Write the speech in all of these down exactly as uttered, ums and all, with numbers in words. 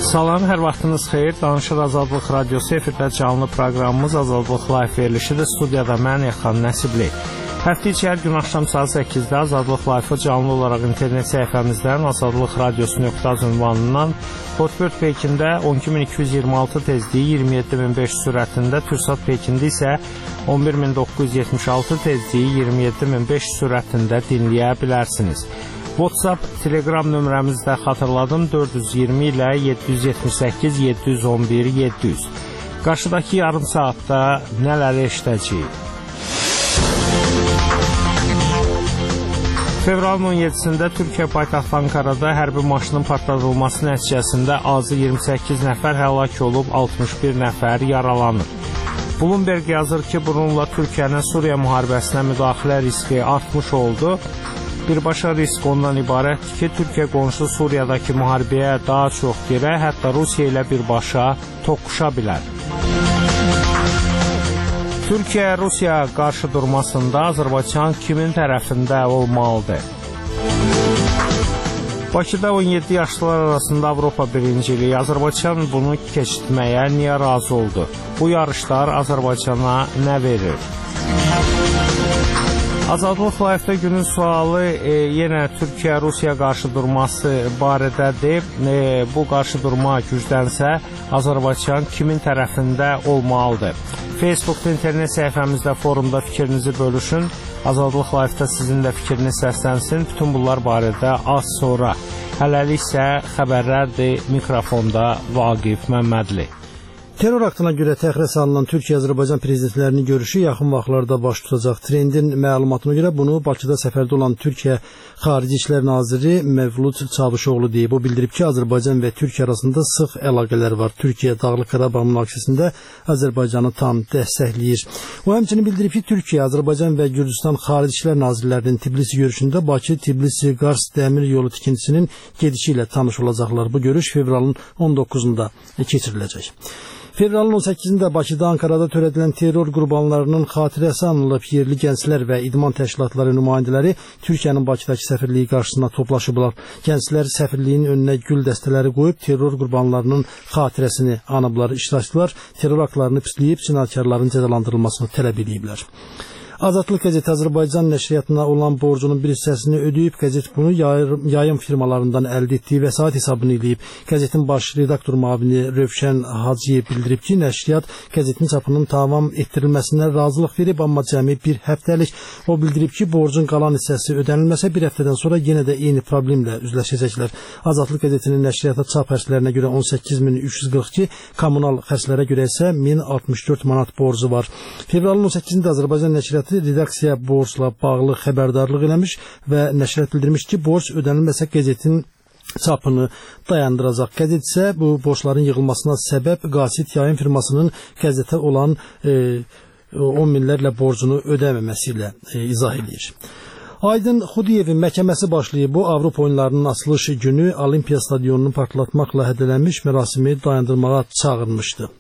Salam, hər vaxtınız xeyir. Danışır Azadlıq Radiosu efirdə canlı proqramımız Azadlıq Live verilişidir. Studiyada mən Elxan Nəsibli. Həftə içi hər gün axşam saat səkkizdə Azadlıq Live-ı canlı olaraq internet səhifəmizdən azadlıq radiosu nöqtə az ünvanından Hotbird Pekində on iki min iki yüz iyirmi altı tezliyi iyirmi yeddi min beş yüz sürətində, Türksat Pekində isə on bir min doqquz yüz yetmiş altı tezliyi iyirmi yeddi min beş yüz sürətində dinləyə bilərsiniz. WhatsApp, Telegram nömrəmizi də xatırladım, dörd yüz iyirmi ilə yeddi yüz yetmiş səkkiz yeddi yüz on bir yeddi yüz. Qarşıdakı yarım saatda nələri eşidəcəyik? Fevralın on yeddisində Türkiyə paytaxtı Ankarada hərbi maşının partladılması nəticəsində azı iyirmi səkkiz nəfər həlak olub, altmış bir nəfər yaralanır. Bloomberg yazır ki, bununla Türkiyənin Suriya müharibəsinə müdaxilə riski artmış oldu. Birbaşa risk ondan ibarətdir ki, Türkiyə qonşu Suriyadakı müharibəyə daha çox girə, hətta Rusiya ilə birbaşa toqquşa bilər. Türkiyə-Rusiya qarşı durmasında Azərbaycan kimin tərəfində olmalıdır? Bakıda on yeddi yaşlılar arasında Avropa birinciliyi. Azərbaycan bunu keçirtməyə niyə razı oldu? Bu yarışlar Azərbaycana nə verir? Azadlıq Live-də günün sualı e, yenə Türkiyə-Rusiya qarşı durması barədədir. E, bu qarşı durma güclənsə Azərbaycan kimin tərəfində olmalıdır? Facebookda internet səhifəmizdə, forumda fikrinizi bölüşün. Azadlıq Live-da sizin də fikriniz səslənsin. Bütün bunlar barədə az sonra. Hələlik isə xəbərlərdir. Mikrofonda Vaqif Məmmədli. Terror aktına görə təxirə salınan Türkiyə-Azərbaycan prezidentlərinin görüşü yaxın vaxtlarda baş tutacaq. Trendin məlumatına görə bunu Bakıda səfərdə olan Türkiyə Xarici İşlər Naziri Mevlud Çavuşoğlu deyib. O bildirib ki, Azərbaycan və Türkiyə arasında sıx əlaqələr var. Türkiyə Dağlıq Qarabağ münaqişəsində Azərbaycanı tam dəstəkləyir. O həmçinin bildirib ki, Türkiyə, Azərbaycan və Gürcüstan Xarici İşlər Nazirlərinin Tbilisi görüşündə Bakı-Tbilisi-Qars dəmir yolu tikintisinin gedişi ilə tanış olacaqlar. Bu görüş fevralın on doqquzunda keçiriləcək. Fevralın on səkkizində Bakıda, Ankarada törədilən terror qurbanlarının xatirəsi anılıb. Yerli gənclər və idman təşkilatları nümayəndələri Türkiyənin Bakıdakı səfirliyi qarşısına toplaşıblar. Gənclər səfirliyin önünə gül dəstələri qoyub terror qurbanlarının xatirəsini anıblar. İştirakçılar terror aktlarını pisləyib cinayətkarların cəzalandırılmasını tələb ediblər. Azadlıq qəzeti Azərbaycan nəşriyyatına olan borcunun bir hissəsini ödəyib. Qəzet bunu yayım firmalarından əldə etdiyi vəsait hesabını eləyib. Qəzetin baş redaktor müavini Rövşən Hacıyev bildirib ki, nəşriyyat qəzetin çapının tamam etdirilməsinə razılıq verib, amma cəmi bir həftəlik. O bildirib ki, borcun qalan hissəsi ödənilməsə bir həftədən sonra yenə də eyni problemlə üzləşəcəklər. Azadlıq qəzetinin nəşriyyata çap xərclərinə görə on səkkiz min üç yüz qırx iki, kommunal xərclərə görə isə min altmış dörd manat borcu var. Fevralın on səkkizində Azərbaycan nəşriyyatı redaksiya borcla bağlı xəbərdarlıq eləmiş və nəşriyyat bildirmiş ki, borc ödənilməsə qəzetin çapını dayandıracaq. Qəzet isə bu borcların yığılmasına səbəb qasid yayım firmasının qəzetə olan e, on minlərlə borcunu ödəməməsi ilə e, izah edir. Aydın Xudiyevin məhkəməsi başlayıb. Bu, Avropa oyunlarının açılış günü Olimpiya stadionunu partlatmaqla hədələnmiş mərasimi dayandırmağa çağırmışdı.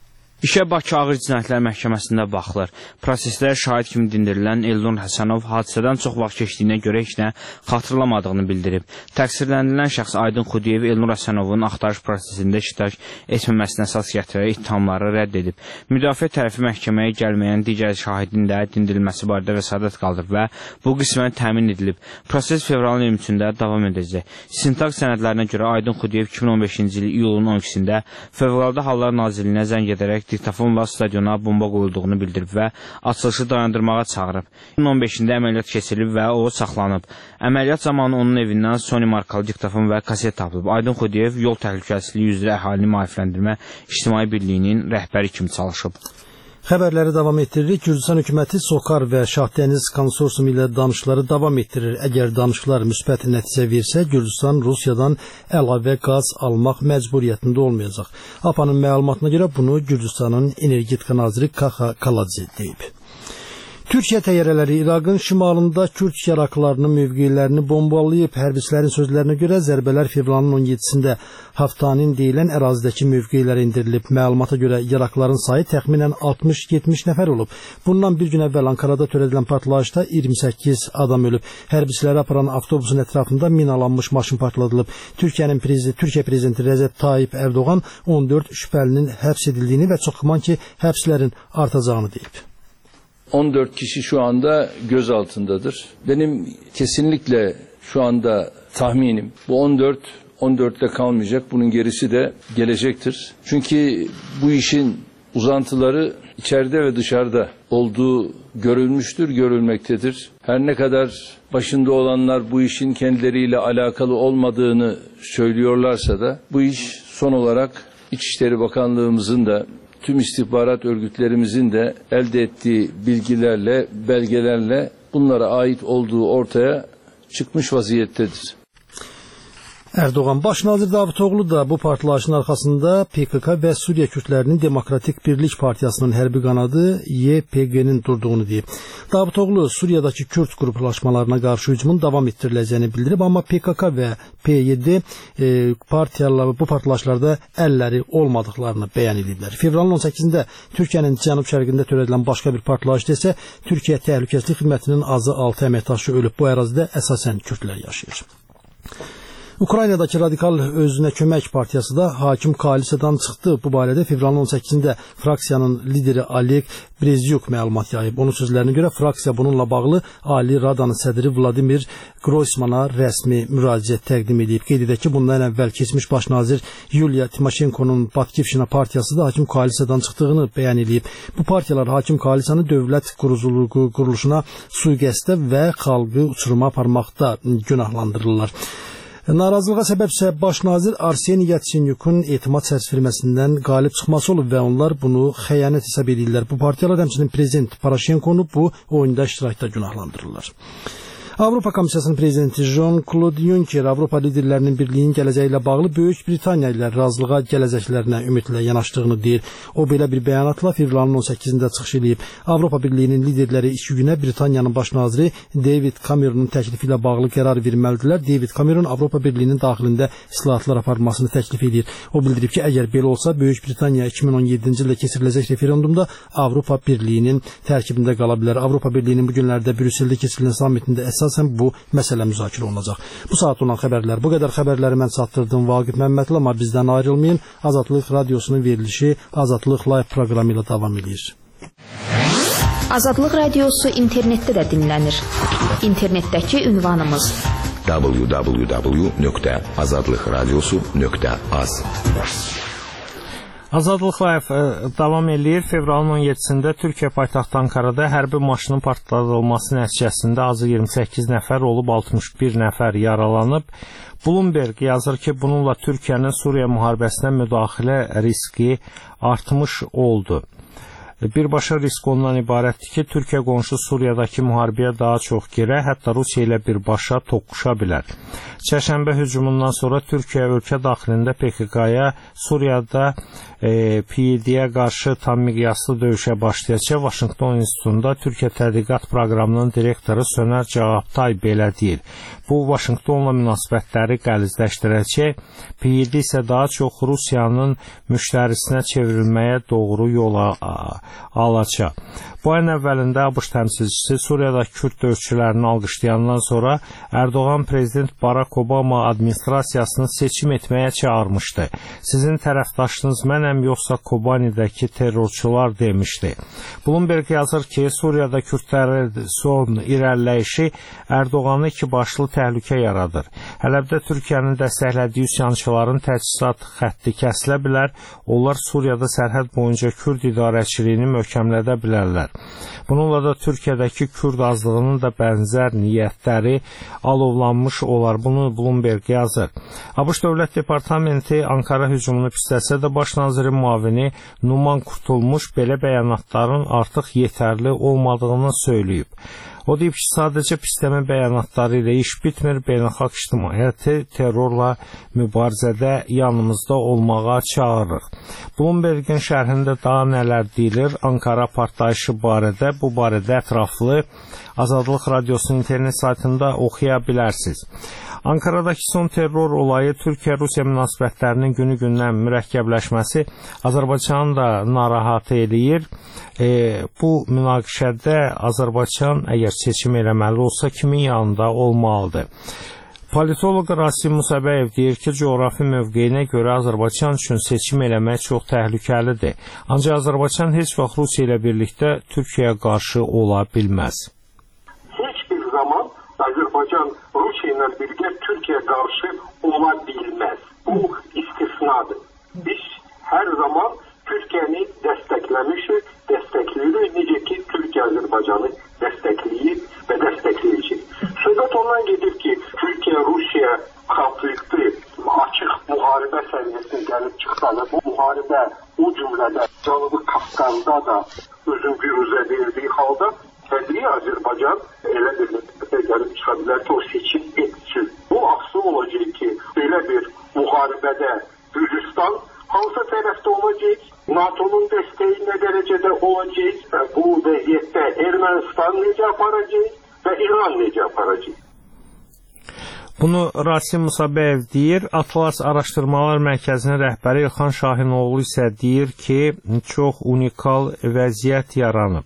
İşə Bakı Ağır Cinayətlər Məhkəməsində baxılır. Prosesdə şahid kimi dindirilən Elnur Həsənov hadisədən çox vaxt keçdiyinə görə heç nə xatırlamadığını bildirib. Təqsirləndirilən şəxs Aydın Xudiyev Elnur Həsənovun axtarış prosesində iştirak etməməsinə əsas gətirərək ittihamları rədd edib. Müdafiə tərəfi məhkəməyə gəlməyən digər şahidin də dindirilməsi barədə vəsatət qaldırıb və bu qismən təmin edilib. Proses fevralın iyirmi üçündə davam edəcək. İstintaq sənədlərinə görə Aydın Xudiyev iki min on beşinci il iyulun on ikisində Fövqəladə Hallar Nazirliyinə zəng edərək diktafonla stadiona bomba qoyulduğunu bildirib və açılışı dayandırmağa çağırıb. iki min on beşində əməliyyat keçirilib və o saxlanıb. Əməliyyat zamanı onun evindən Sony markalı diktafon və kaset tapılıb. Aydın Xudiyev yol təhlükəsizliyi üzrə əhalini maarifləndirmə İctimai Birliyinin rəhbəri kimi çalışıb. Xəbərləri davam etdiririk. Gürcüstan hökuməti SOCAR və Şahdəniz konsorsiumu ilə danışıqları davam etdirir. Əgər danışıqlar müsbət nəticə versə, Gürcüstan Rusiyadan əlavə qaz almaq məcburiyyətində olmayacaq. A P A-nın məlumatına görə bunu Gürcüstanın energetika naziri Kaxa Kaladze deyib. Türkiyə təyyarələri İraqın şimalında Kürd şəraklarının mövqelərini bombalayıb. Hərbiçilərin sözlərinə görə zərbələr fevralın on yeddisində Haftanin deyilən ərazidəki mövqelərə indirilib. Məlumata görə yarakların sayı təxminən altmış yetmiş nəfər olub. Bundan bir gün əvvəl Ankarada törədilən partlayışda iyirmi səkkiz adam ölüb. Hərbiçiləri aparan avtobusun ətrafında minalanmış maşın partladılıb. Türkiyənin prezidenti, Türkiyə prezidenti Rəcəb Tayyip Erdoğan on dörd şübhəlinin həbs edildiyini və çox güman ki, həbslərin artacağını deyib. on dört kişi şu anda gözaltındadır. Benim kesinlikle şu anda tahminim bu on dört on dörtte kalmayacak. Bunun gerisi de gelecektir. Çünkü bu işin uzantıları içeride ve dışarıda olduğu görülmüştür, görülmektedir. Her ne kadar başında olanlar bu işin kendileriyle alakalı olmadığını söylüyorlarsa da bu iş son olarak İçişleri Bakanlığımızın da tüm istihbarat örgütlerimizin de elde ettiği bilgilerle, belgelerle bunlara ait olduğu ortaya çıkmış vaziyettedir. Erdoğan, Baş nazir Davutoğlu da bu partlayışın arxasında P K K və Suriya Kürdlərinin Demokratik Birlik Partiyasının hərbi qanadı Y P G-nin durduğunu deyib. Davutoğlu Suriyadakı Kürd qruplaşmalarına qarşı hücumun davam etdiriləcəyini bildirib, amma P K K və P Y D e, partiyaları bu partlayışlarda əlləri olmadıqlarını bəyan ediblər. Fevralın on səkkizində Türkiyənin cənub-şərqində törədilən başqa bir partlayışda isə Türkiyə Təhlükəsizlik Xidmətinin azı altı əməkdaşı ölüb. Bu ərazidə əsasən Kürdlər yaşayır. Ukraynadakı Radikal Özünə Kömək Partiyası da hakim koalisiyadan çıxdı. Bu barədə fevralın on səkkizində fraksiyanın lideri Oleg Brezyuk məlumat yayıb. Onun sözlərinə görə fraksiya bununla bağlı Ali Radanın sədri Vladimir Groysmana rəsmi müraciət təqdim edib. Qeyd edək ki, bundan əvvəl keçmiş baş nazir Yuliya Timoshenkonun Batkivşina partiyası da hakim koalisiyadan çıxdığını bəyan edib. Bu partiyalar hakim koalisiyanı dövlət quruluşuna sui-qəsdə və xalqı uçuruma aparmaqda günahlandırırlar. Narazılığa səbəbsə baş nazir Arseniy Yatsenyukun etimad səsverməsindən qalib çıxması olub və onlar bunu xəyanət hesab edirlər. Bu partiyalar həmçinin prezident Poroshenkonu bu oyunda iştirakda günahlandırırlar. Avropa Komissiyasının prezidenti Jean-Claude Juncker Avropa liderlərinin birliyinin gələcəyi ilə bağlı Böyük Britaniya ilə razılığa gələcəklərinə ümidlə yanaşdığını deyir. O belə bir bəyanatla fevralın on səkkizində çıxış edib. Avropa Birliyinin liderləri iki günə Britaniyanın baş naziri David Cameronun təklifi ilə bağlı qərar verməlidirlər. David Cameron Avropa Birliyinin daxilində islahatlar aparılmasını təklif edir. O bildirib ki, əgər belə olsa Böyük Britaniya iki min on yeddinci ildə keçiriləcək referendumda Avropa Birliyinin tərkibində qala bilər. Avropa Birliyinin bu günlərdə Brüsseldə keçirilən sammitində əsas bu məsələ müzakirə olunacaq. Bu saat olan xəbərlər bu qədər. Xəbərləri mən çatdırdım Vaqif Məmmədli, amma bizdən ayrılmayın. Azadlıq Radiosunun verilişi Azadlıq Live proqramı ilə davam edir. Azadlıq Radiosu internetdə də dinlənir. İnternetdəki ünvanımız w w w nöqtə azadlıqradiosu nöqtə az. Azadlıq Live davam eləyir. Fevralın on yeddisində Türkiyə paytaxtı Ankarada hərbi maşının partladılması nəticəsində azı iyirmi səkkiz nəfər olub, altmış bir nəfər yaralanıb. Bloomberg yazır ki, bununla Türkiyənin Suriya müharibəsinə müdaxilə riski artmış oldu. Birbaşa risk ondan ibarətdir ki, Türkiyə qonşu Suriyadakı müharibəyə daha çox girə, hətta Rusiya ilə birbaşa toqquşa bilər. Çərşənbə hücumundan sonra Türkiyə ölkə daxilində P K K-ya, Suriyada e, P Y D-yə qarşı tam miqyaslı döyüşə başlayacaq. Vaşinqton İnstitutunda Türkiyə Tədqiqat Proqramının direktoru Sönər Cavabtay belə deyir. Bu, Vaşinqtonla münasibətləri qəlizləşdirəcək. P Y D isə daha çox Rusiyanın müştərisinə çevrilməyə doğru yola alacaq. Bu ayın əvvəlində ABŞ təmsilçisi Suriyadakı Kürd döyüşçülərini alqışlayandan sonra Erdoğan prezident Barack Obama administrasiyasını seçim etməyə çağırmışdı. Sizin tərəfdaşınız mənəm yoxsa Kobanidəki terrorçular demişdi. Bloomberg yazır ki, Suriyada Kürdlərin son irəliləyişi Erdoğanı iki başlı təhlükə yaradır. Hələbdə Türkiyənin dəstəklədiyi üsyançıların təchizat xətti kəsilə bilər. Onlar Suriyada sərhəd boyunca Kürd idarəçiliyini möhkəmlədə bilərlər. Bununla da Türkiyədəki Kürd azlığının da bənzər niyyətləri alovlanmış olar. Bunu Bloomberg yazır. ABŞ Dövlət Departamenti Ankara hücumunu pisləsə də baş nazirin müavini Numan Kurtulmuş belə bəyanatların artıq yetərli olmadığını söyləyib. O deyib ki, sadəcə pisləmə bəyanatları ilə iş bitmir, beynəlxalq ictimaiyyəti terrorla mübarizədə yanımızda olmağa çağırırıq. Bloomberg'in şərhində daha nələr deyilir? Ankara partlayışı barədə, bu barədə ətraflı Azadlıq Radiosunun internet saytında oxuya bilərsiniz. Ankaradakı son terror olayı Türkiyə-Rusiya münasibətlərinin günü-gündən mürəkkəbləşməsi Azərbaycanı da narahat eləyir. E, bu münaqişədə Azərbaycan əgər seçim eləməli olsa kimin yanında olmalıdır? Politoloq Rasim Musabəyev deyir ki, coğrafi mövqeyinə görə Azərbaycan üçün seçim eləmək çox təhlükəlidir. Ancaq Azərbaycan heç vaxt Rusiya ilə birlikdə Türkiyəyə qarşı ola bilməz. Azərbaycan Rusiya ilə birgə Türkiyə qarşı ola bilməz. Bu istisnadır. Biz hər zaman Türkiyəni dəstəkləmişik, dəstəkləyirik. Necə ki, Türkiyə Azərbaycanı dəstəkləyib və dəstəkləyəcək. Söhbət ondan gedir ki, Türkiyə-Rusiya konflikti açıq müharibə səviyyəsinə gəlib çıxsa və bu müharibə o cümlədə Cənubi Qafqazda da özün biruzə verdiyi halda təbii Azərbaycan elə bir müddətə gəlib çıxa bilər ki, o seçim etsin. Bu asıl olacaq ki, belə bir müharibədə Gürcistan hansı tərəfdə olacaq, NATO'nun dəstəyi nə dərəcədə olacaq, bu vəziyyətdə Ermənistan necə aparacaq və İran necə aparacaq? Bunu Rasim Musabəyev deyir. Atlas Araşdırmalar Mərkəzinin rəhbəri İlxan Şahinoğlu isə deyir ki, çox unikal vəziyyət yaranıb.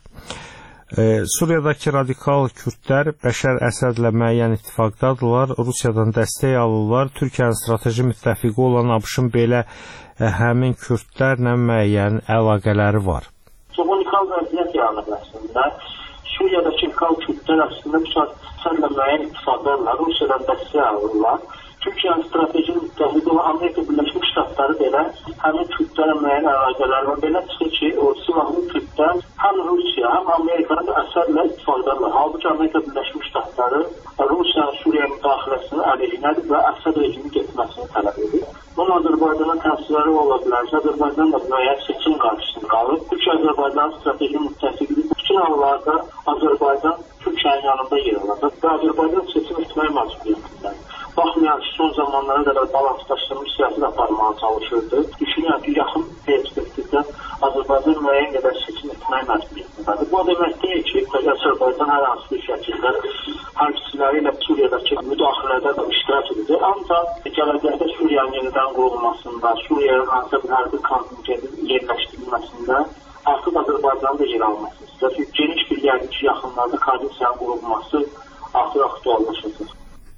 Ee, Suriyadakı radikal Kürdlər Bəşər Əsədlə müəyyən ittifaqdadırlar, Rusiyadan dəstək alırlar. Türkiyənin strateji müttəfiqi olan ABŞ-ın belə ə, həmin Kürdlərlə müəyyən əlaqələri var. Çox unikal vəziyyət yaranıb əslində. Suriyadakı radikal Kürdlər əslində bu sənlə müəyyən ittifaqdadırlar, Rusiyadan dəstək alırlar. Türkiyənin strateji müttəfiqi olan Amerika Birləşmiş Ştatları belə həmin Kürdlərlə müəyyən əlaqələri var. Belə çıxır ki, o silahlı Kürdlər həm Rusiya, həm Amerikanın Əsədlə ittifaqdadırlar. Halbuki Amerika Birləşmiş Ştatları Rusiyanın Suriya müdaxiləsinin əleyhinədir və Əsəd rejimi getməsini tələb edir. Bunun Azərbaycana təsirləri ola bilərsə, Azərbaycan da müəyyən seçim qarşısında qalır. Türkiyə-Azərbaycanın strateji müttəfiqidir. Bütün hallarda Azərbaycan Türkiyənin yanında yer alacaq və Azərbaycan seçim etmək məcburiyyətindədir. Baxmayaraq ki, son zamanlara qədər balanslaşdırılmış siyasət aparmağa çalışırdı. Düşünürəm ki, yaxın perspektivdə Azərbaycan müəyyən qədər seçim etmək məcburiyyətindədir. Bu demək deyil ki, Azərbaycan hər hansı bir şəkildə hərbçiləri ilə Suriyadakı müdaxilədə də iştirak edəcək. Ancaq gələcəkdə Suriyanın yenidən qurulmasında, Suriyaya hansısa bir hərbi kontingentin yerləşdirilməsində artıq Azərbaycanın da yer alması istəyir. Çünki geniş bir yəqin ki, yaxınlarda koalisiyanın qurulması artıq aktuallaşacaq.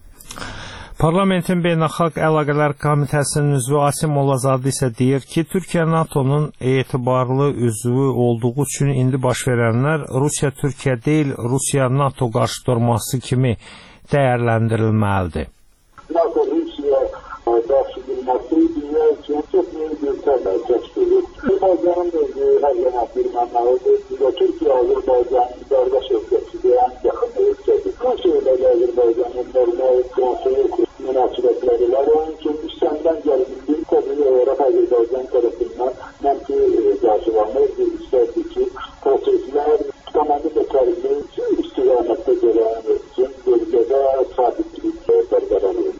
Parlamentin Beynəlxalq Əlaqələr Komitəsinin üzvü Asim Molazadə isə deyir ki, Türkiyə NATO'nun etibarlı üzvü olduğu üçün indi baş verənlər Rusiya-Türkiyə deyil, Rusiya-NATO qarşıdurması kimi dəyərləndirilməlidir. NATO-Rusiya qarşıdurması dünya üçün çox mühüm bir təbəl təşkil edir. Azərbaycanın özü hər yana bir mənalıdır. Türkiyə Azərbaycanın qardaş ölkəsi deyən yaxın ölkədir. Rusiya ilə Azərbaycanın normal konsoluk münasibətləri var. Onun üçün İslamdan gəldiyi təbii olaraq Azərbaycan tərəfindən mənfi qarşılanır. İstərdir ki, proseslər tamamilə tərəfi istiqamətdə gələn üçün bölgədə sabitlik bərqərar edir.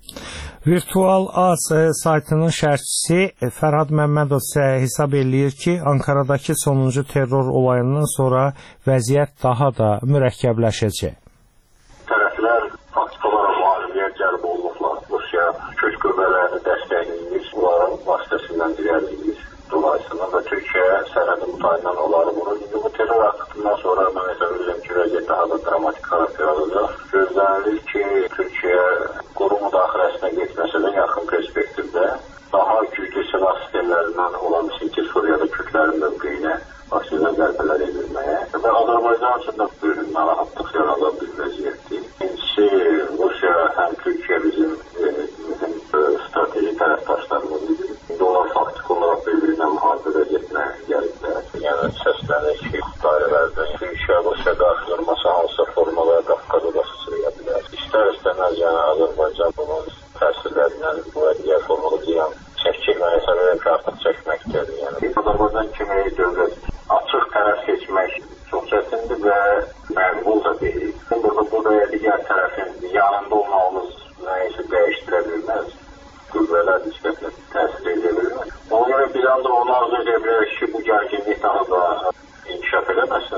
Virtual Az saytının şərhçisi Fərhad Məmmədov isə hesab eləyir ki, Ankaradakı sonuncu terror olayından sonra vəziyyət daha da mürəkkəbləşəcək. Tərəflər faktiki olaraq müharibəyə cəlb olunublar. Rusiya kök qüvvələrini dəstəkləyir, bunların vasitəsindən dirəlidir. Dolayısıyla da Türkiyə sərhədi mütayinən oları bunu. İndi bu terror aktindən sonra mən hesab edirəm ki, vəziyyət daha da dramatik xarakter alacaq. Gözlənilir ki, Türkiyə quru müdaxiləsinə getməsə də yaxın perspektivdə daha güclü silah sistemlərindən olan ki, Suriyada Kürtlərin mövqeyinə aslında zərbələr edilməyə və Azərbaycan üçün də bir narahatlıq yarada bir vəziyyətdir. İkincisi, Rusiya həm Türkiyə bizim mühüm strateji tərəfdaşlarımızdır. İndi onlar faktik olaraq bir-birinə müharibədə getməyə gəliblər. Yəni səslənir ki, dairələrdən Türkiyə-Rusiya qarşıdurması hansısa formalara Qafqaza da sıçraya bilər. İstər-istəməz yəni Azərbaycan bunun təsirlərindən bu və digər formalı ziyan çəkilməyə səbəb ki, artıq çəkməkdədir. Yəni Azərbaycan kimi dövlət açıq tərəf seçmək çox çətindir və məqbul da deyil.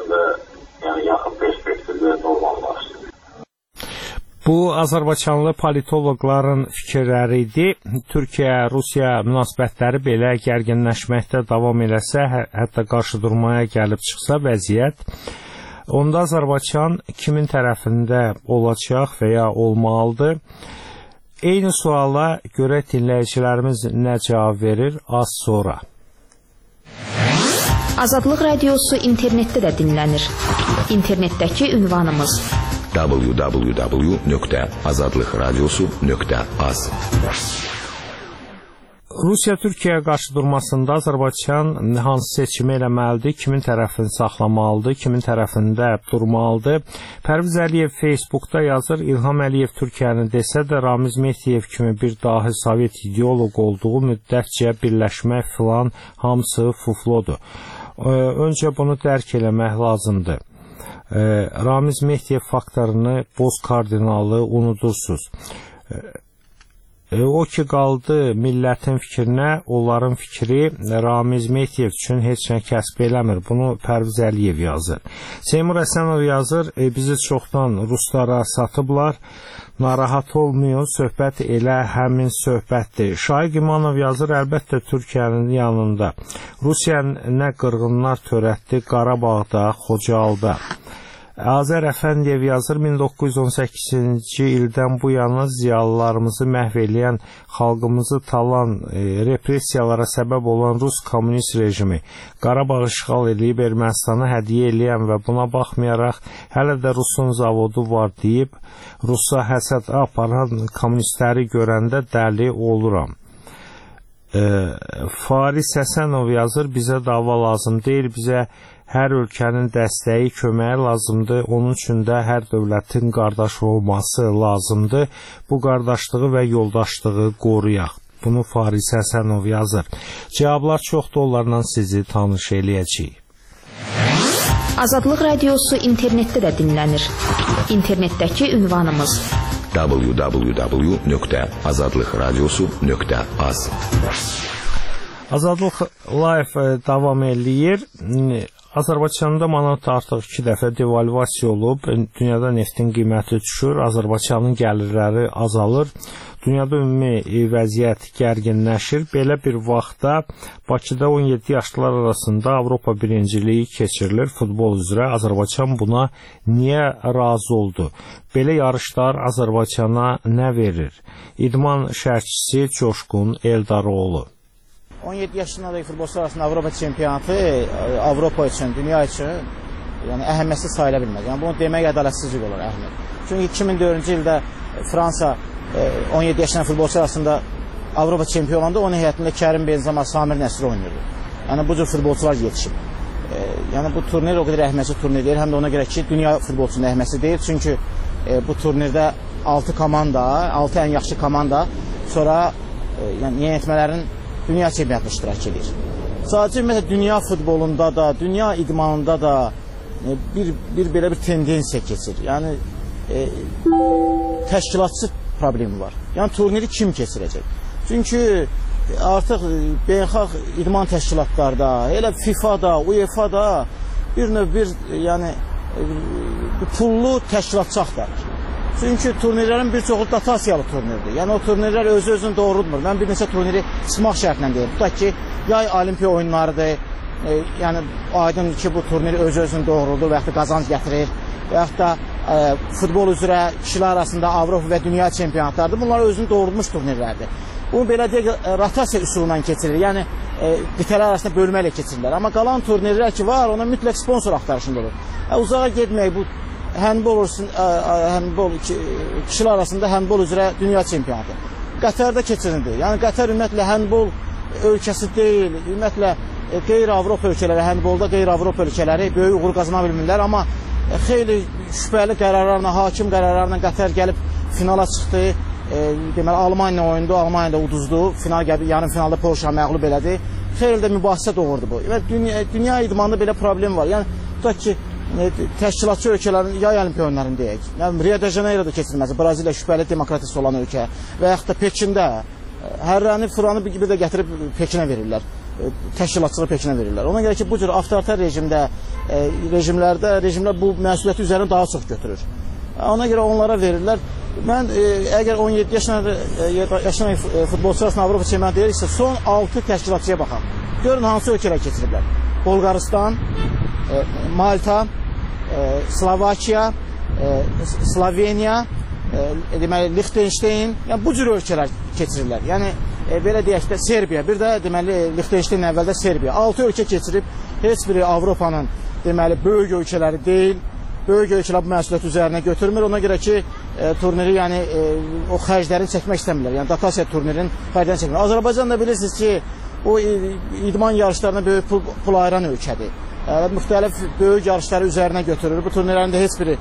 və yəni yaxın perspektivdə normallaşsın. Bu, Azərbaycanlı politoloqların fikirləri idi. Türkiyə-Rusiya münasibətləri belə gərginləşməkdə davam eləsə, hə hətta qarşıdurmaya gəlib çıxsa vəziyyət, onda Azərbaycan kimin tərəfində olacaq və ya olmalıdır? Eyni suala görə dinləyicilərimiz nə cavab verir az sonra. Azadlıq Radiosu internetdə də dinlənir. İnternetdəki ünvanımız w w w nöqtə azadlıq radiosu nöqtə az. Rusiya Türkiyəyə qarşı durmasında Azərbaycan hansı seçimi eləməlidir, kimin tərəfini saxlamalıdır, kimin tərəfində durmalıdır? Pərviz Əliyev Facebookda yazır, İlham Əliyev Türkiyəni desə də Ramiz Mehdiyev kimi bir dahi Sovet ideoloq olduğu müddətcə birləşmək filan hamısı fuflodur. Öncə bunu dərk eləmək lazımdır. Ramiz Mehdiyev faktorunu, boz kardinalı unudursuz. O ki qaldı millətin fikrinə, onların fikri Ramiz Mehdiyev üçün heç nə kəsb eləmir. Bunu Pərviz Əliyev yazır. Seymur Həsənov yazır, e, bizi çoxdan ruslara satıblar, narahat olmayın, söhbət elə həmin söhbətdir. Şaiq İmanov yazır, əlbəttə Türkiyənin yanında. Rusiya nə qırğınlar törətdi Qarabağda, Xocalda. Azər Əfəndiyev yazır, min doqquz yüz on səkkizinci ildən bu yana ziyalılarımızı məhv eləyən, xalqımızı talan, e, repressiyalara səbəb olan Rus kommunist rejimi Qarabağı işğal edib Ermənistana hədiyyə eləyən və buna baxmayaraq hələ də Rusun zavodu var deyib, Rusa həsəd aparan kommunistləri görəndə dəli oluram. E, Faris Həsənov yazır, bizə dava lazım deyil, bizə hər ölkənin dəstəyi, köməyi lazımdır. Onun üçün də hər dövlətin qardaş olması lazımdır. Bu qardaşlığı və yoldaşlığı qoruyaq. Bunu Faris Həsənov yazır. Cavablar çoxdur, onlarla sizi tanış eləyəcəyik. Azadlıq Radiosu internetdə də dinlənir. İnternetdəki ünvanımız w w w nöqtə azadlıq radiosu nöqtə az. Azadlıq Live davam eləyir. Azərbaycanda manat artıq iki dəfə devalvasiya olub, dünyada neftin qiyməti düşür, Azərbaycanın gəlirləri azalır, dünyada ümumi vəziyyət gərginləşir. Belə bir vaxtda Bakıda on yeddi yaşlılar arasında Avropa birinciliyi keçirilir futbol üzrə. Azərbaycan buna niyə razı oldu? Belə yarışlar Azərbaycana nə verir? İdman şərhçisi Coşqun Eldaroğlu. on yeddi yaşındakı futbolçular arasında Avropa çempionatı Avropa üçün, dünya üçün yəni əhəmiyyətsiz sayıla bilməz. Yəni bunu demək ədalətsizlik olur əhəmiyyət. Çünki iki min dördüncü ildə Fransa on yeddi yaşındakı futbolçular arasında Avropa çempionu olanda onun heyətində Kərim Benzema, Samir Nəsri oynayırdı. Yəni bu cür futbolçular yetişib. Yəni bu turnir o qədər əhəmiyyətli turnir deyil, həm də ona görə ki, dünya futbolçunun əhəmiyyəti deyil. Çünki bu turnirdə altı komanda, altı ən yaxşı komanda sonra yəni yeniyetmələrin dünya çempionatında iştirak edir. Sadəcə ümumiyyətlə dünya futbolunda da, dünya idmanında da e, bir, bir belə bir tendensiya keçir. Yəni e, təşkilatçı problemi var. Yəni turniri kim keçirəcək? Çünki artıq beynəlxalq idman təşkilatlarda, elə FIFA-da, UEFA-da bir növ bir yəni e, pullu təşkilatçı axtarır. Çünki turnirlərin bir çoxu dotasiyalı turnirdir. Yəni o turnirlər özü-özünü doğrulmur. Mən bir neçə turniri smaq şərtlə deyim. Tutaq ki, yay olimpiya oyunlarıdır. E, yəni aydın ki, bu turnir özü-özünü doğruldur və yaxud da qazanc gətirir. Və yaxud da e, futbol üzrə kişilər arasında Avropa və dünya çempionatlardır. Bunlar özünü doğrulmuş turnirlərdir. Bunu belə deyək, rotasiya üsulundan keçirilir. Yəni e, qitələr arasında bölməklə keçirirlər. Amma qalan turnirlər ki var, ona mütləq sponsor axtarışında olur. E, uzağa getmək bu həndbol olsun, həndbol kişilər arasında həndbol üzrə dünya çempionatı. Qətərdə keçirildi. Yəni Qətər ümumiyyətlə həndbol ölkəsi deyil. Ümumiyyətlə qeyri-Avropa ölkələri, həndbolda qeyri-Avropa ölkələri böyük uğur qazana bilmirlər, amma xeyli şübhəli qərarlarla, hakim qərarlarla Qətər gəlib finala çıxdı. E, deməli Almaniya oyundu, Almaniyada uduzdu. Final gəlib, yarım finalda Polşa məğlub elədi. Xeyli də mübahisə doğurdu bu. Və dünya, dünya idmanında belə problem var. Yəni tutaq ki, təşkilatçı ölkələrin yay olimpiya oyunlarını deyək. Yəni Rio de Janeiro'da keçirilməsi, Braziliya şübhəli demokratiyası olan ölkə və yaxud da Pekində hərrəni, furanı bir də gətirib Pekinə verirlər. təşkilatçılığı Pekinə verirlər. Ona görə ki, bu cür avtoritar rejimdə, rejimlərdə, rejimlər bu məsuliyyəti üzərinə daha çox götürür. Ona görə onlara verirlər. Mən əgər on yeddi yaşına futbolçular arasında Avropa çempionatı deyiriksə, son altı təşkilatçıya baxaq. Görün hansı ölkələr keçiriblər. Bolqarıstan, Malta, Slovakiya, Sloveniya, deməli Liechtenstein, yəni bu cür ölkələr keçirirlər. Yəni belə deyək də Serbiya, bir də deməli Liechtenstein əvvəldə Serbiya. altı ölkə keçirib, heç biri Avropanın deməli böyük ölkələri deyil. Böyük ölkələr bu məsuliyyət üzərinə götürmür. Ona görə ki, e, turniri, yəni e, o xərclərini çəkmək istəmirlər. Yəni Dakasiya turnirinin xərclərini çəkmir. Azərbaycan da bilirsiniz ki, o idman yarışlarına böyük pul, pul ayıran ölkədir. E, müxtəlif böyük yarışları üzərinə götürür. Bu turnirlərin də heç biri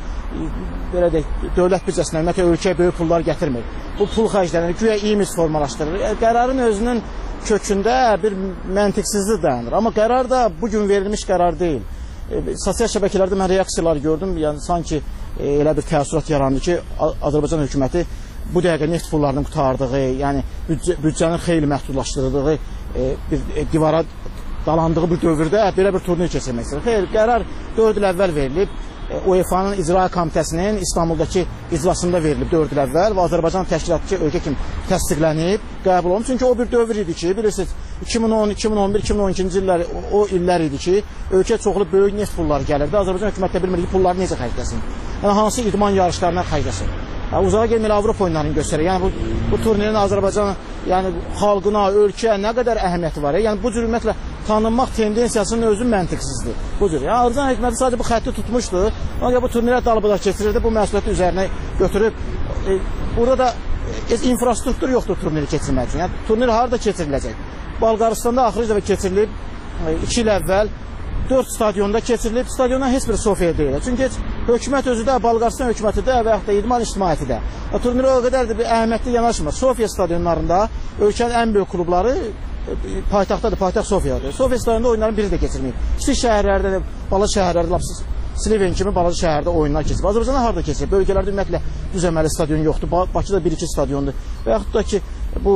belə deyək, dövlət büdcəsindən ümumiyyətlə ölkəyə böyük pullar gətirmir. Bu pul xərclərini güya imij formalaşdırır. E, qərarın özünün kökündə bir məntiqsizlik dayanır. Amma qərar da bugün verilmiş qərar deyil. Sosial şəbəkələrdə mən reaksiyalar gördüm. Yəni sanki e, elə bir təəssürat yarandı ki, Azərbaycan hökuməti bu dəqiqə neft pullarının qurtardığı, yəni büdcə, büdcənin xeyli məhdudlaşdırıldığı, e, bir e, divara dalandığı bir dövrdə belə bir turnir keçirmək istəyir. Xeyr, qərar dörd il əvvəl verilib. E, UEFA-nın İcra Komitəsinin İstanbuldakı iclasında verilib dörd il əvvəl və Azərbaycan təşkilatçı ölkə kimi təsdiqlənib, qəbul olunub. Çünki o bir dövr idi ki, bilirsiniz, iki min on, iki min on bir, iki min on ikinci illər o illər idi ki, ölkə çoxlu böyük neft pulları gəlirdi. Azərbaycan hökuməti də bilmir ki, pulları necə xərcləsin. Yəni hansı idman yarışlarına xərcləsin. Yəni, uzağa gəlməli Avropa oyunlarını göstərir. Yəni bu, bu turnirin Azərbaycan yəni xalqına, ölkəyə nə qədər əhəmiyyəti var. Yəni bu cür ümumiyyətlə tanınmaq tendensiyasının özü məntiqsizdir. Bu cür. Yəni Azərbaycan hökuməti sadəcə bu xətti tutmuşdu. Ona görə bu turnirə dalbadal keçirirdi, bu məsuliyyəti üzərinə götürüb. E, burada da e, infrastruktur yoxdur turniri keçirmək üçün. Yəni turnir harda keçiriləcək? Bolqarıstanda axırıncı dəfə keçirilib iki il əvvəl dörd stadionda keçirilib. Stadiondan heç biri Sofiyaya deyil. Çünki hökumət özü də, Bolqarıstan hökuməti də və yaxud da idman ictimaiyyəti də turnirə o qədər də bir əhəmiyyətli yanaşmır. Sofiya stadionlarında ölkənin ən böyük klubları paytaxtdadır, paytaxt Sofiyadır. Sofiya stadionunda oyunların biri də keçirməyib. Kiçik şəhərlərdə, balaca şəhərlərdə, lapsız Sliven kimi balaca şəhərdə oyunlar keçib. Azərbaycanda harda keçib? Bölgələrdə ümumiyyətlə düzəməli stadion yoxdur. Bakıda bir iki stadiondur. Və yaxud da ki, bu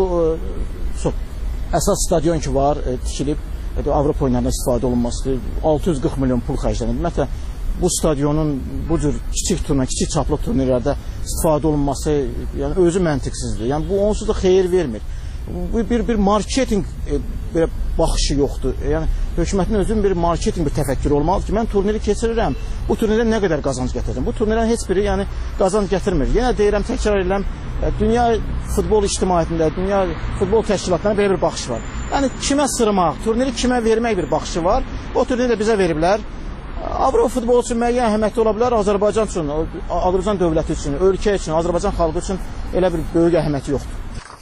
so, əsas stadion ki var, e, tikilib, e, Avropa oyunlarında istifadə olunması, altı yüz qırx milyon pul xərclənib. Ümumiyyətlə, bu stadionun bu cür kiçik turna, kiçik çaplı turnirlərdə istifadə olunması yəni, özü məntiqsizdir. Yəni, bu onsuz da xeyir vermir. Bu bir, bir marketing e, belə baxışı yoxdur. Yəni, hökumətin özünün bir marketing bir təfəkkürü olmalıdır ki, mən turniri keçirirəm, bu turnirdən nə qədər qazanc gətirirəm? Bu turnirdən heç biri yəni, qazanc gətirmir. Yenə deyirəm, təkrar edirəm, dünya futbol ictimaiyyətində, dünya futbol təşkilatlarına belə bir baxış var. Yəni, kimə sırmaq, turniri kimə vermək bir baxışı var. O turniri də bizə veriblər. Avropa futbolu üçün müəyyən əhəmiyyətli ola bilər, Azərbaycan üçün, Azərbaycan dövləti üçün, ölkə üçün, Azərbaycan xalqı üçün elə bir böyük əhəmiyyəti yoxdur.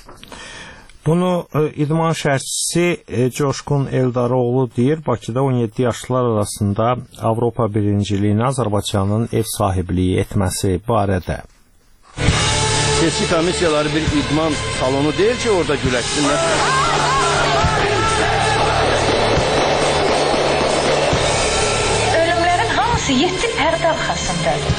Bunu e, idman şərhçisi e, Coşqun Eldaroğlu deyir. Bakıda on yeddi yaşlılar arasında Avropa birinciliyini Azərbaycanın ev sahibliyi etməsi barədə. Seçki komissiyaları bir idman salonu deyil ki, orada güləşsinlər. Ölümlərin hamısı yeddi pərdə arxasındadır.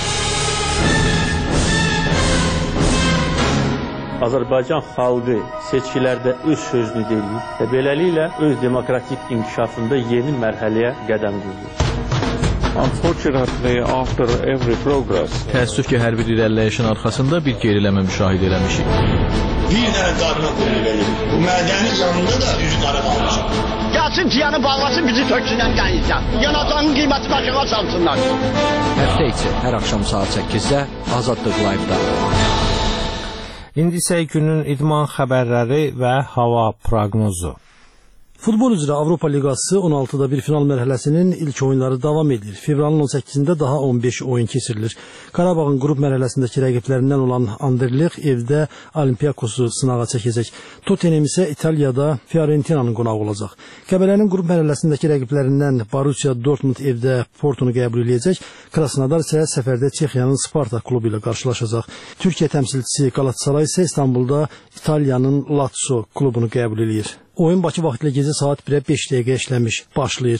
Azərbaycan xalqı seçkilərdə öz sözünü deyir və beləliklə öz demokratik inkişafında yeni mərhələyə qədəm qoyur. Unfortunately, after every progress, təəssüf ki, hər bir irəliləyişin arxasında bir geriləmə müşahidə eləmişik. Bir dənə qarına qoyulur. Bu mədənin yanında da üz qara qalmışıq. Gəlsin ciyanı bağlasın, bizi töksünlər gəlirsən. Yanacağının qiyməti başına salsınlar. Həftə içi hər axşam saat səkkizdə Azadlıq Live-da. İndi isə günün idman xəbərləri və hava proqnozu. Futbol üzrə Avropa Liqası on altıda bir final mərhələsinin ilk oyunları davam edir. Fevralın on səkkizində daha on beş oyun keçirilir. Qarabağın qrup mərhələsindəki rəqiblərindən olan Anderlecht evdə Olympiakosu sınağa çəkəcək. Tottenham isə İtaliyada Fiorentinanın qonağı olacaq. Qəbələnin qrup mərhələsindəki rəqiblərindən Borussia Dortmund evdə Portunu qəbul edəcək. Krasnodar isə səfərdə Çexiyanın Spartak klubu ilə qarşılaşacaq. Türkiyə təmsilçisi Galatasaray isə İstanbulda İtaliyanın Lazio klubunu qəbul edir. Oyun Bakı vaxtilə gecə saat birə beş dəqiqə işləmiş başlayır.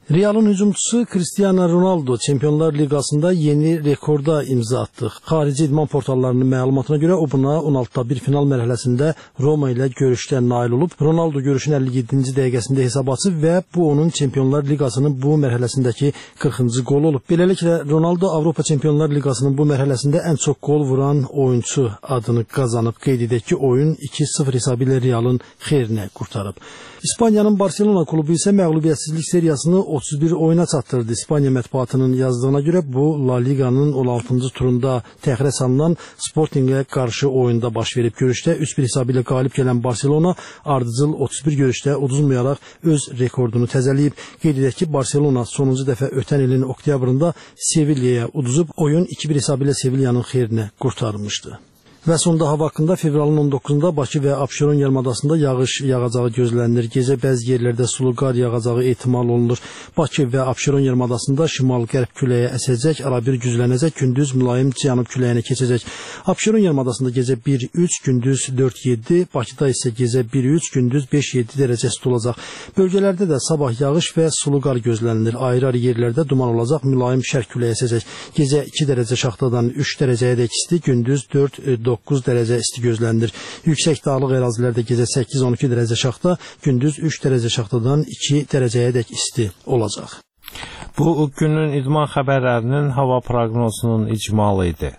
Real'ın hücumçusu Cristiano Ronaldo Çempionlar Liqasında yeni rekorda imza attı. Xarici idman portallarının məlumatına görə o buna on altıda bir final mərhələsində Roma ilə görüşdə nail olub. Ronaldo görüşün əlli yeddinci dəqiqəsində hesab açıb və bu onun Çempionlar Liqasının bu mərhələsindəki qırxıncı qolu olub. Beləliklə Ronaldo Avropa Çempionlar Liqasının bu mərhələsində ən çox qol vuran oyunçu adını qazanıb. Qeyd edək ki, oyun iki sıfır hesabı ilə Real'ın xeyrinə qurtarıb. İspaniyanın Barcelona klubu isə məğlubiyyətsizlik seriyasını otuz bir oyuna çatdırdı. İspaniya mətbuatının yazdığına görə bu La Liga'nın on altıncı turunda təxirə salınan Sporting'ə qarşı oyunda baş verib. Görüşdə üç bir hesabı ilə qalib gələn Barcelona ardıcıl otuz bir görüşdə uduzmayaraq öz rekordunu təzələyib. Qeyd edək ki, Barcelona sonuncu dəfə ötən ilin oktyabrında Sevilla'ya uduzub, oyun iki bir hesabı ilə Sevilla'nın xeyrinə qurtarmışdı. Və sonda hava haqqında fevralın on doqquzunda Bakı və Abşeron yarımadasında yağış yağacağı gözlənilir. Gecə bəzi yerlərdə sulu qar yağacağı ehtimal olunur. Bakı və Abşeron yarımadasında şimal-qərb küləyi əsəcək, arabir güclənəcək, gündüz mülayim cənub küləyinə keçəcək. Abşeron yarımadasında gecə bir üç, gündüz dörd yeddi, Bakıda isə gecə bir üç, gündüz beş yeddi dərəcə isti olacaq. Bölgələrdə də sabah yağış və sulu qar gözlənilir. Ayrı-ayrı yerlərdə duman olacaq, mülayim şərq küləyi əsəcək. Gecə iki dərəcə şaxtadan üç dərəcəyədək isti, gündüz dörd doqquz dərəcə isti gözlənilir. Yüksək dağlıq ərazilərdə gecə səkkiz on iki dərəcə şaxta, gündüz üç dərəcə şaxtadan iki dərəcəyədək isti olacaq. Bu günün idman xəbərlərinin hava proqnozunun icmalı idi.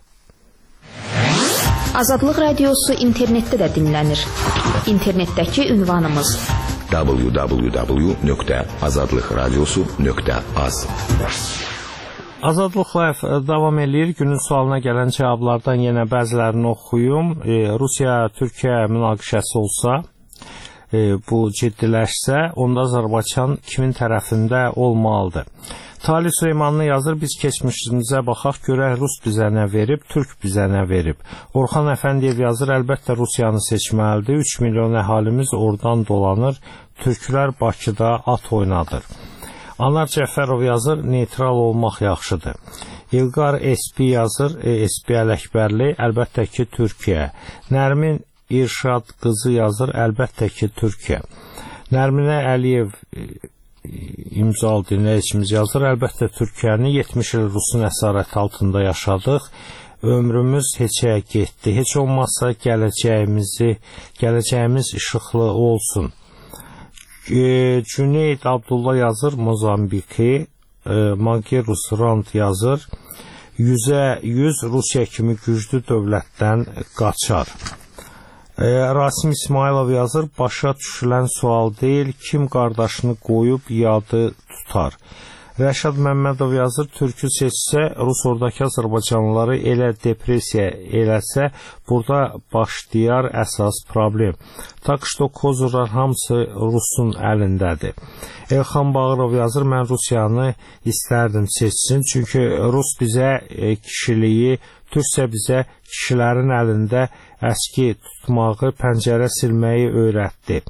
Azadlıq Radiosu internetdə də dinlənir. İnternetdəki ünvanımız w w w nöqtə azadlıq radiosu nöqtə az. Azadlıq Live davam edir. Günün sualına gələn cavablardan yenə bəzilərini oxuyum. E, Rusiya-Türkiyə münaqişəsi olsa, e, bu ciddiləşsə, onda Azərbaycan kimin tərəfində olmalıdır? Talih Süleymanlı yazır, biz keçmişimizə baxaq, görək Rus bizə nə verib, Türk bizə nə verib. Orxan Əfəndiyev yazır, əlbəttə Rusiyanı seçməlidir. üç milyon əhalimiz oradan dolanır, türklər Bakıda at oynadır. Anar Cəfərov yazır, neytral olmaq yaxşıdır. İlqar S P yazır, S P Ələkbərli, əlbəttə ki, Türkiyə. Nərmin İrşad qızı yazır, əlbəttə ki, Türkiyə. Nərminə Əliyev imzalı dinləyicimiz yazır, əlbəttə Türkiyəni yetmiş il Rusun əsarəti altında yaşadıq. Ömrümüz heçəyə getdi. Heç olmazsa gələcəyimizi, gələcəyimiz işıqlı olsun. Cüneyd Abdullah yazır, Mozambiki. Magirus Rand yazır, yüzə yüz Rusiya kimi güclü dövlətdən qaçar. Rasim İsmailov yazır, başa düşülən sual deyil, kim qardaşını qoyub yadı tutar. Rəşad Məmmədov yazır, türkü seçsə, Rus oradakı Azərbaycanlıları elə depresiya eləsə, burada başlayar əsas problem. Tak što kozurlar hamısı Rusun əlindədir. Elxan Bağırov yazır, mən Rusiyanı istərdim seçsin, çünki Rus bizə kişiliyi, Türksə bizə kişilərin əlində əski tutmağı, pəncərə silməyi öyrətdi.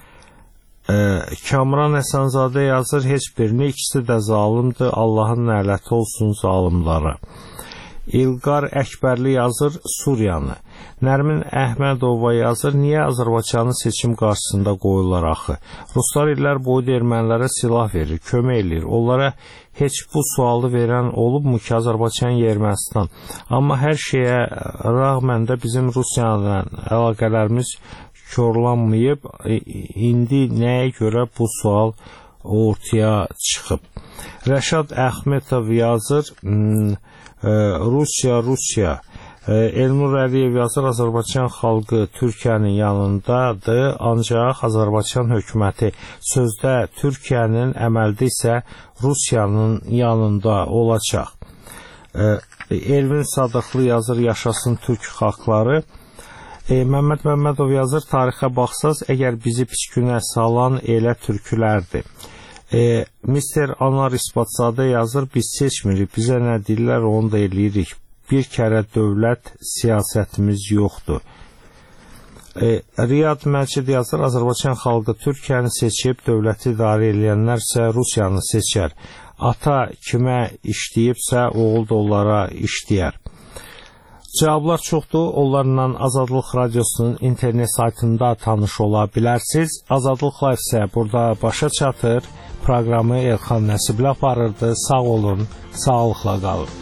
Kamran Həsənzadə yazır, heç birini, ikisi də zalimdir, Allahın nələti olsun zalimlara. İlqar Əkbərli yazır, Suriyanı. Nərmin Əhmədova yazır, niyə Azərbaycanın seçim qarşısında qoyurlar axı? Ruslar illər boyu ermənilərə silah verir, kömək edir. Onlara heç bu sualı verən olubmu ki, Azərbaycan Ermənistan? Amma hər şeyə rağmən də bizim Rusiyanla əlaqələrimiz korlanmayıb, indi nəyə görə bu sual ortaya çıxıb? Rəşad Əhmədov yazır, Rusiya, Rusiya. Elnur Əliyev yazır, Azərbaycan xalqı Türkiyənin yanındadır, ancaq Azərbaycan hökuməti sözdə Türkiyənin, əməldə isə Rusiyanın yanında olacaq. Elvin Sadıqlı yazır, yaşasın Türk xalqları. E, Məmməd Məmmədov yazır, tarixə baxsaz, əgər bizi pis günə salan elə türkülərdir. E, Mister Anar İsbatzadə yazır, biz seçmirik, bizə nə deyirlər, onu da eləyirik. Bir kərə dövlət siyasətimiz yoxdur. E, Riyad Məcid yazır, Azərbaycan xalqı Türkiyəni seçib, dövləti idarə edənlərsə Rusiyanı seçər. Ata kimə işləyibsə, oğul da onlara işləyər. Cavablar çoxdur. Onlarla Azadlıq Radiosunun internet saytında tanış ola bilərsiniz. Azadlıq Live isə burada başa çatır. Proqramı Elxan Nəsibli aparırdı. Sağ olun, sağlıqla qalın.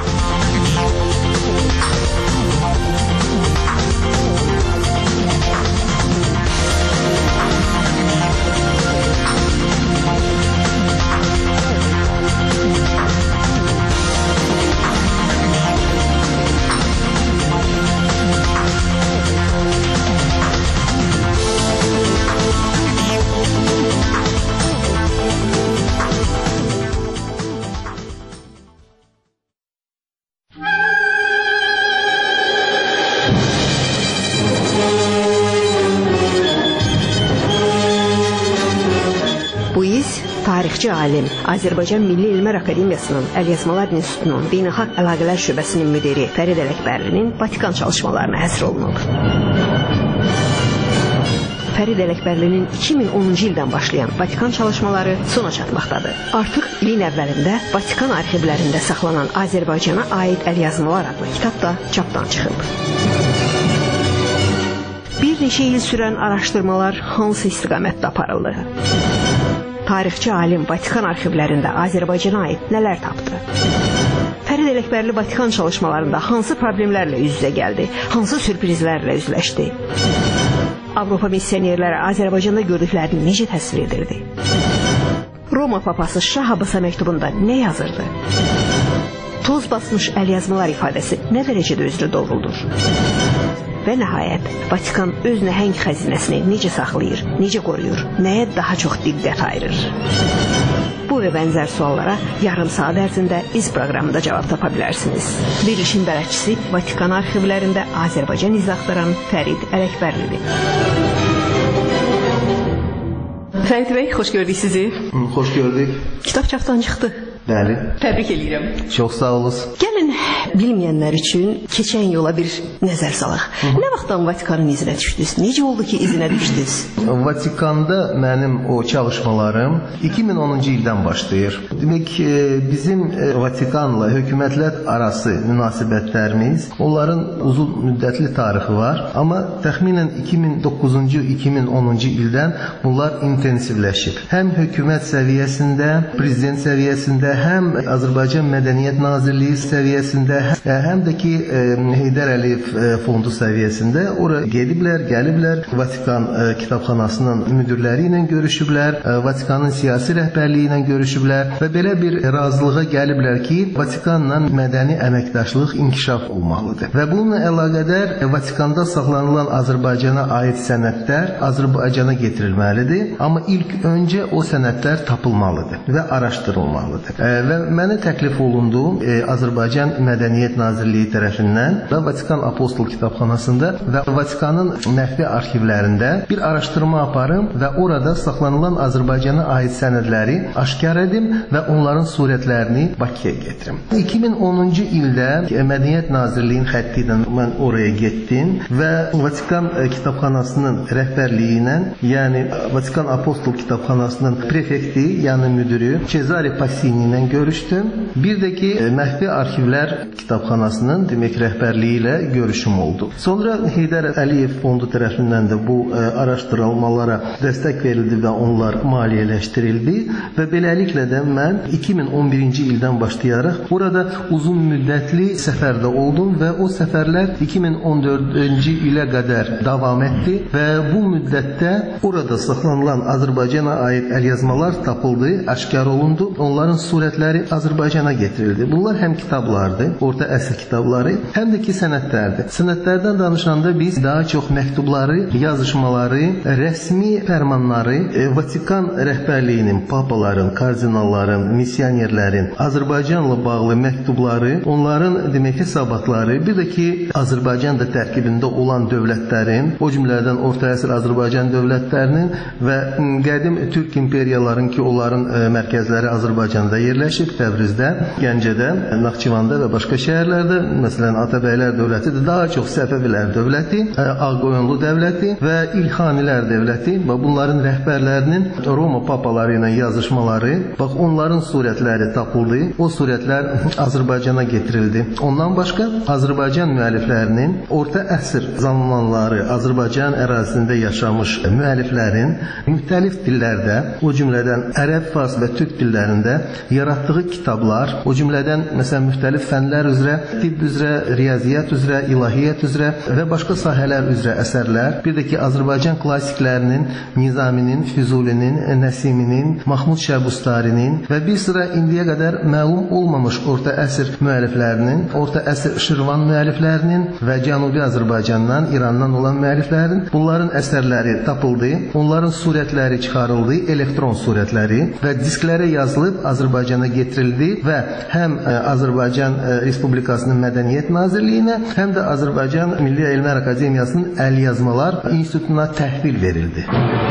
Tarixçi alim, Azərbaycan Milli Elmlər Akademiyasının Əlyazmalar İnstitutunun Beynəlxalq Əlaqələr Şöbəsinin müdiri Fərid Ələkbərlinin Vatikan çalışmalarına həsr olunub. Fərid Ələkbərlinin iki min onuncu ildən başlayan Vatikan çalışmaları sona çatmaqdadır. Artıq ilin əvvəlində Vatikan arxivlərində saxlanan Azərbaycana aid əlyazmalar adlı kitab da çapdan çıxıb. Bir neçə il sürən araşdırmalar hansı istiqamətdə aparıldı? Tarixçi alim Vatikan arxivlərində Azərbaycana aid nələr tapdı? Fərid Ələkbərli Vatikan çalışmalarında hansı problemlərlə üz-üzə gəldi? Hansı sürprizlərlə üzləşdi? Avropa missionerləri Azərbaycanda gördüklərini necə təsvir edirdi? Roma papası Şah Abbasa məktubunda nə yazırdı? Toz basmış əlyazmalar ifadəsi nə dərəcədə özünü doğruldur? Və nəhayət, Vatikan öz nəhəng xəzinəsini necə saxlayır, necə qoruyur, nəyə daha çox diqqət ayırır? Bu və bənzər suallara yarım saat ərzində iz proqramında cavab tapa bilərsiniz. Verilişin bələdçisi Vatikan arxivlərində Azərbaycan iz axtaran Fərid Ələkbərlidir. Fərid bəy, xoş gördük sizi. Xoş gördük. Kitab çapdan çıxdı. Bəli. Təbrik edirəm. Çox sağ olun. Gəlin bilməyənlər üçün keçən yola bir nəzər salaq. Hı -hı. Nə vaxtdan Vatikanın izinə düşdünüz? Necə oldu ki izinə düşdünüz? Vatikanda mənim o çalışmalarım iki min onuncu ildən başlayır. Demək bizim Vatikanla hökumətlər arası münasibətlərimiz, onların uzun müddətli tarixi var. Amma təxminən iki min doqquzuncu iki min onuncu ildən bunlar intensivləşib. Həm hökumət səviyyəsində, prezident səviyyəsində, həm Azərbaycan Mədəniyyət Nazirliyi səviyyəsində, həm də ki Heydər Əliyev fondu səviyyəsində ora gediblər, gəliblər. Vatikan kitabxanasının müdirləri ilə görüşüblər, Vatikanın siyasi rəhbərliyi ilə görüşüblər və belə bir razılığa gəliblər ki, Vatikanla mədəni əməkdaşlıq inkişaf olmalıdır. Və bununla əlaqədar Vatikanda saxlanılan Azərbaycana aid sənədlər Azərbaycana getirilməlidir, amma ilk öncə o sənədlər tapılmalıdır və araşdırılmalıdır. Və mənə təklif olundu Azərbaycan Mədəniyyət Nazirliyi tərəfindən və Vatikan Apostol Kitabxanasında və Vatikanın məxfi arxivlərində bir araşdırma aparım və orada saxlanılan Azərbaycana aid sənədləri aşkar edim və onların surətlərini Bakıya getirim. iki min onuncu ildə Mədəniyyət Nazirliyinin xətti ilə mən oraya getdim və Vatikan Kitabxanasının rəhbərliyi ilə, yəni Vatikan Apostol Kitabxanasının prefekti, yəni müdürü Cezare Passini ilə görüşdüm. Bir də ki, məxfi arxivlər kitabxanasının demək rəhbərliyi ilə görüşüm oldu. Sonra Heydər Əliyev fondu tərəfindən də bu ə, araşdırılmalara dəstək verildi və onlar maliyyələşdirildi və beləliklə də mən iki min on birinci ildən başlayaraq burada uzun müddətli səfərdə oldum və o səfərlər iki min on dördüncü ilə qədər davam etdi və bu müddətdə orada saxlanılan Azərbaycana aid əlyazmalar tapıldı, aşkar olundu. Onların surətləri Azərbaycana getirildi. Bunlar həm kitablardır, orta əsr kitabları, həm də ki sənədlərdir. Sənədlərdən danışanda biz daha çox məktubları, yazışmaları, rəsmi fərmanları, e, Vatikan rəhbərliyinin, papaların, kardinalların, missionerlərin Azərbaycanla bağlı məktubları, onların demək hesabatları, bir də ki Azərbaycan da tərkibində olan dövlətlərin, o cümlədən orta əsr Azərbaycan dövlətlərinin və qədim Türk imperiyaların ki onların e, mərkəzləri Azərbaycanda yerləşib, Təbrizdə, Gəncədə, Naxçıvanda və başqa şəhərlərdə, məsələn, Atabəylər dövlətidir, daha çox Səfəvilər dövləti, Ağqoyunlu dövləti və İlxanilər dövləti və bunların rəhbərlərinin Roma papaları ilə yazışmaları, bax onların surətləri tapıldı. O surətlər Azərbaycana getirildi. Ondan başqa Azərbaycan müəlliflərinin orta əsr zamanları Azərbaycan ərazisində yaşamış müəlliflərin müxtəlif dillərdə, o cümlədən ərəb, fars və türk dillərində yaratdığı kitablar, o cümlədən məsələn müxtəlif fənlər üzrə, tibb üzrə, riyaziyyat üzrə, ilahiyyat üzrə və başqa sahələr üzrə əsərlər, bir də ki Azərbaycan klassiklərinin, Nizaminin, Füzulinin, Nəsiminin, Mahmud Şəbustarinin və bir sıra indiyə qədər məlum olmamış orta əsr müəlliflərinin, orta əsr Şirvan müəlliflərinin və Cənubi Azərbaycandan, İrandan olan müəlliflərin bunların əsərləri tapıldı, onların surətləri çıxarıldı, elektron surətləri və disklərə yazılıb Azərbaycana getirildi və həm Azərbaycan Respublikasının Mədəniyyət Nazirliyinə, həm də Azərbaycan Milli Elmlər Akademiyasının Əlyazmalar İnstitutuna təhvil verildi.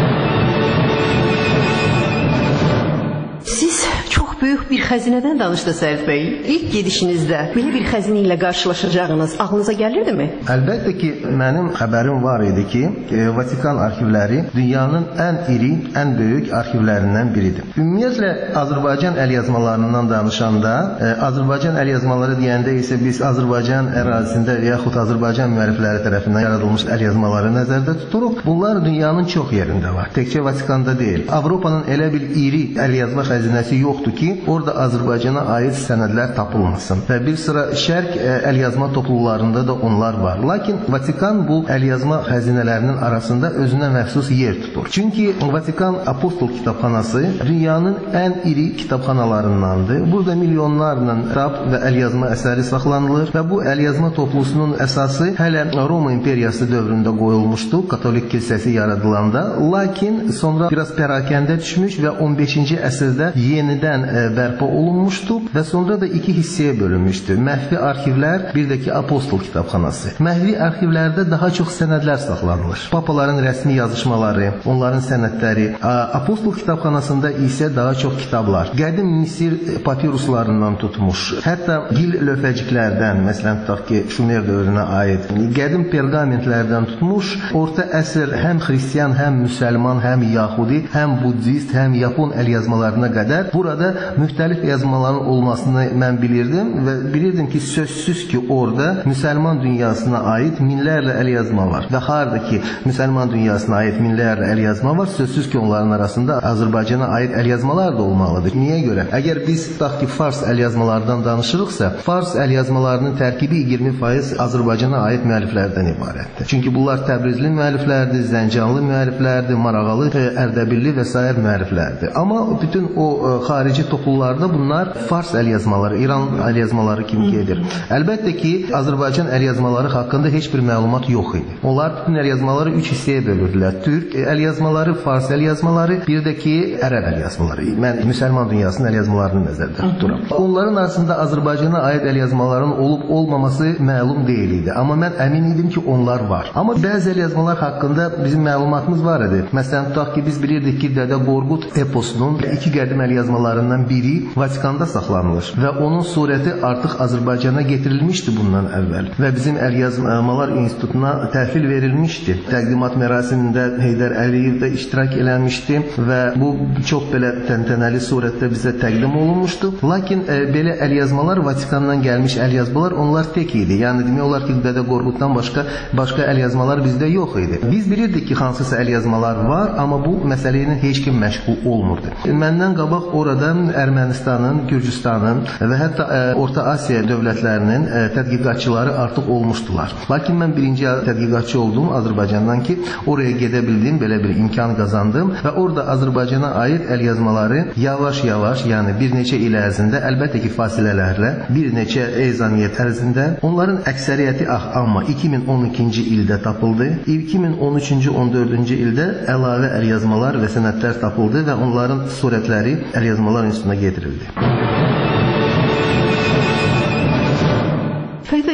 Böyük bir xəzinədən danışdı Sərif bəy. İlk gedişinizdə belə bir xəzinə ilə qarşılaşacağınız ağlınıza gəlirdimi? Əlbəttə ki, mənim xəbərim var idi ki, Vatikan arxivləri dünyanın ən iri, ən böyük arxivlərindən biridir. Ümumiyyətlə, Azərbaycan əlyazmalarından danışanda, Azərbaycan əlyazmaları deyəndə isə biz Azərbaycan ərazisində və yaxud Azərbaycan müəllifləri tərəfindən yaradılmış əlyazmaları nəzərdə tuturuq. Bunlar dünyanın çox yerində var. Təkcə Vatikanda deyil. Avropanın elə bir iri əlyazma xəzinəsi yoxdur ki, orada Azərbaycana aid sənədlər tapılmasın. Və bir sıra şərq əlyazma topluluqlarında da onlar var. Lakin Vatikan bu əlyazma xəzinələrinin arasında özünə məxsus yer tutur. Çünki Vatikan Apostol kitabxanası dünyanın ən iri kitabxanalarındandır. Burada milyonlarla kitab və əlyazma əsəri saxlanılır və bu əlyazma toplusunun əsası hələ Roma imperiyası dövründə qoyulmuşdu, Katolik kilsəsi yaradılanda. Lakin sonra biraz pərakəndə düşmüş və on beşinci əsrdə yenidən bərpa olunmuşdu və sonra da iki hissəyə bölünmüşdü. Məxfi arxivlər, bir də ki Apostol kitabxanası. Məxfi arxivlərdə daha çox sənədlər saxlanılır. Papaların rəsmi yazışmaları, onların sənədləri. Apostol kitabxanasında isə daha çox kitablar. Qədim Misir papiruslarından tutmuş, hətta gil lövhəciklərdən, məsələn tutaq ki Şumer dövrünə aid, qədim perqamentlərdən tutmuş, orta əsr həm xristian, həm müsəlman, həm yahudi, həm buddist, həm yapon əlyazmalarına qədər burada müxtəlif yazmaların olmasını mən bilirdim və bilirdim ki, sözsüz ki, orada müsəlman dünyasına aid minlərlə əlyazma var. Və harada ki, müsəlman dünyasına aid minlərlə əlyazma var, sözsüz ki, onların arasında Azərbaycana aid əlyazmalar da olmalıdır. Niyə görə? Əgər biz tutaq ki, fars əlyazmalardan danışırıqsa, fars əlyazmalarının tərkibi iyirmi faiz Azərbaycana aid müəlliflərdən ibarətdir. Çünki bunlar Təbrizli müəlliflərdir, Zəncanlı müəlliflərdir, Marağalı, Ərdəbilli və sair müəlliflərdir. Amma bütün o xarici topluluqlarda bunlar fars əlyazmaları, İran əlyazmaları kimi gedir. Əlbəttə ki, Azərbaycan əlyazmaları haqqında heç bir məlumat yox idi. Onlar bütün əlyazmaları üç hissəyə bölürdülər. Türk əlyazmaları, fars əlyazmaları, bir də ki, ərəb əlyazmaları. Mən müsəlman dünyasının əlyazmalarını nəzərdə tuturam. Onların arasında Azərbaycana aid əlyazmaların olub-olmaması məlum deyil idi. Amma mən əmin idim ki, onlar var. Amma bəzi əlyazmalar haqqında bizim məlumatımız var idi. Məsələn, tutaq ki, biz bilirdik ki, Dədə Qorqud eposunun iki qədim əlyazmalarından biri Vatikanda saxlanılır və onun surəti artıq Azərbaycana getirilmişdi bundan əvvəl və bizim Əlyazmalar İnstitutuna təhvil verilmişdi. Təqdimat mərasimində Heydər Əliyev də iştirak eləmişdi və bu çox belə təntənəli surətdə bizə təqdim olunmuşdu. Lakin e, belə əlyazmalar, Vatikandan gəlmiş əlyazmalar, onlar tək idi. Yəni demək olar ki, Dədə Qorquddan başqa başqa əlyazmalar bizdə yox idi. Biz bilirdik ki, hansısa əlyazmalar var, amma bu məsələ ilə heç kim məşğul olmurdu. Məndən qabaq orada Ermənistanın, Gürcüstanın və hətta ə, Orta Asiya dövlətlərinin ə, tədqiqatçıları artıq olmuşdular. Lakin mən birinci tədqiqatçı oldum Azərbaycandan ki, oraya gedə bildim, belə bir imkan qazandım və orada Azərbaycana aid əlyazmaları yavaş-yavaş, yəni bir neçə il ərzində, əlbəttə ki, fasilələrlə, bir neçə ezaniyyət ərzində, onların əksəriyyəti ah, amma iki min on ikinci ildə tapıldı. iki min on üçüncü on dördüncü ildə əlavə əlyazmalar və sənədlər tapıldı və onların surətləri Əlyazmalar İnstitutuna getirildi. Fərid bəy,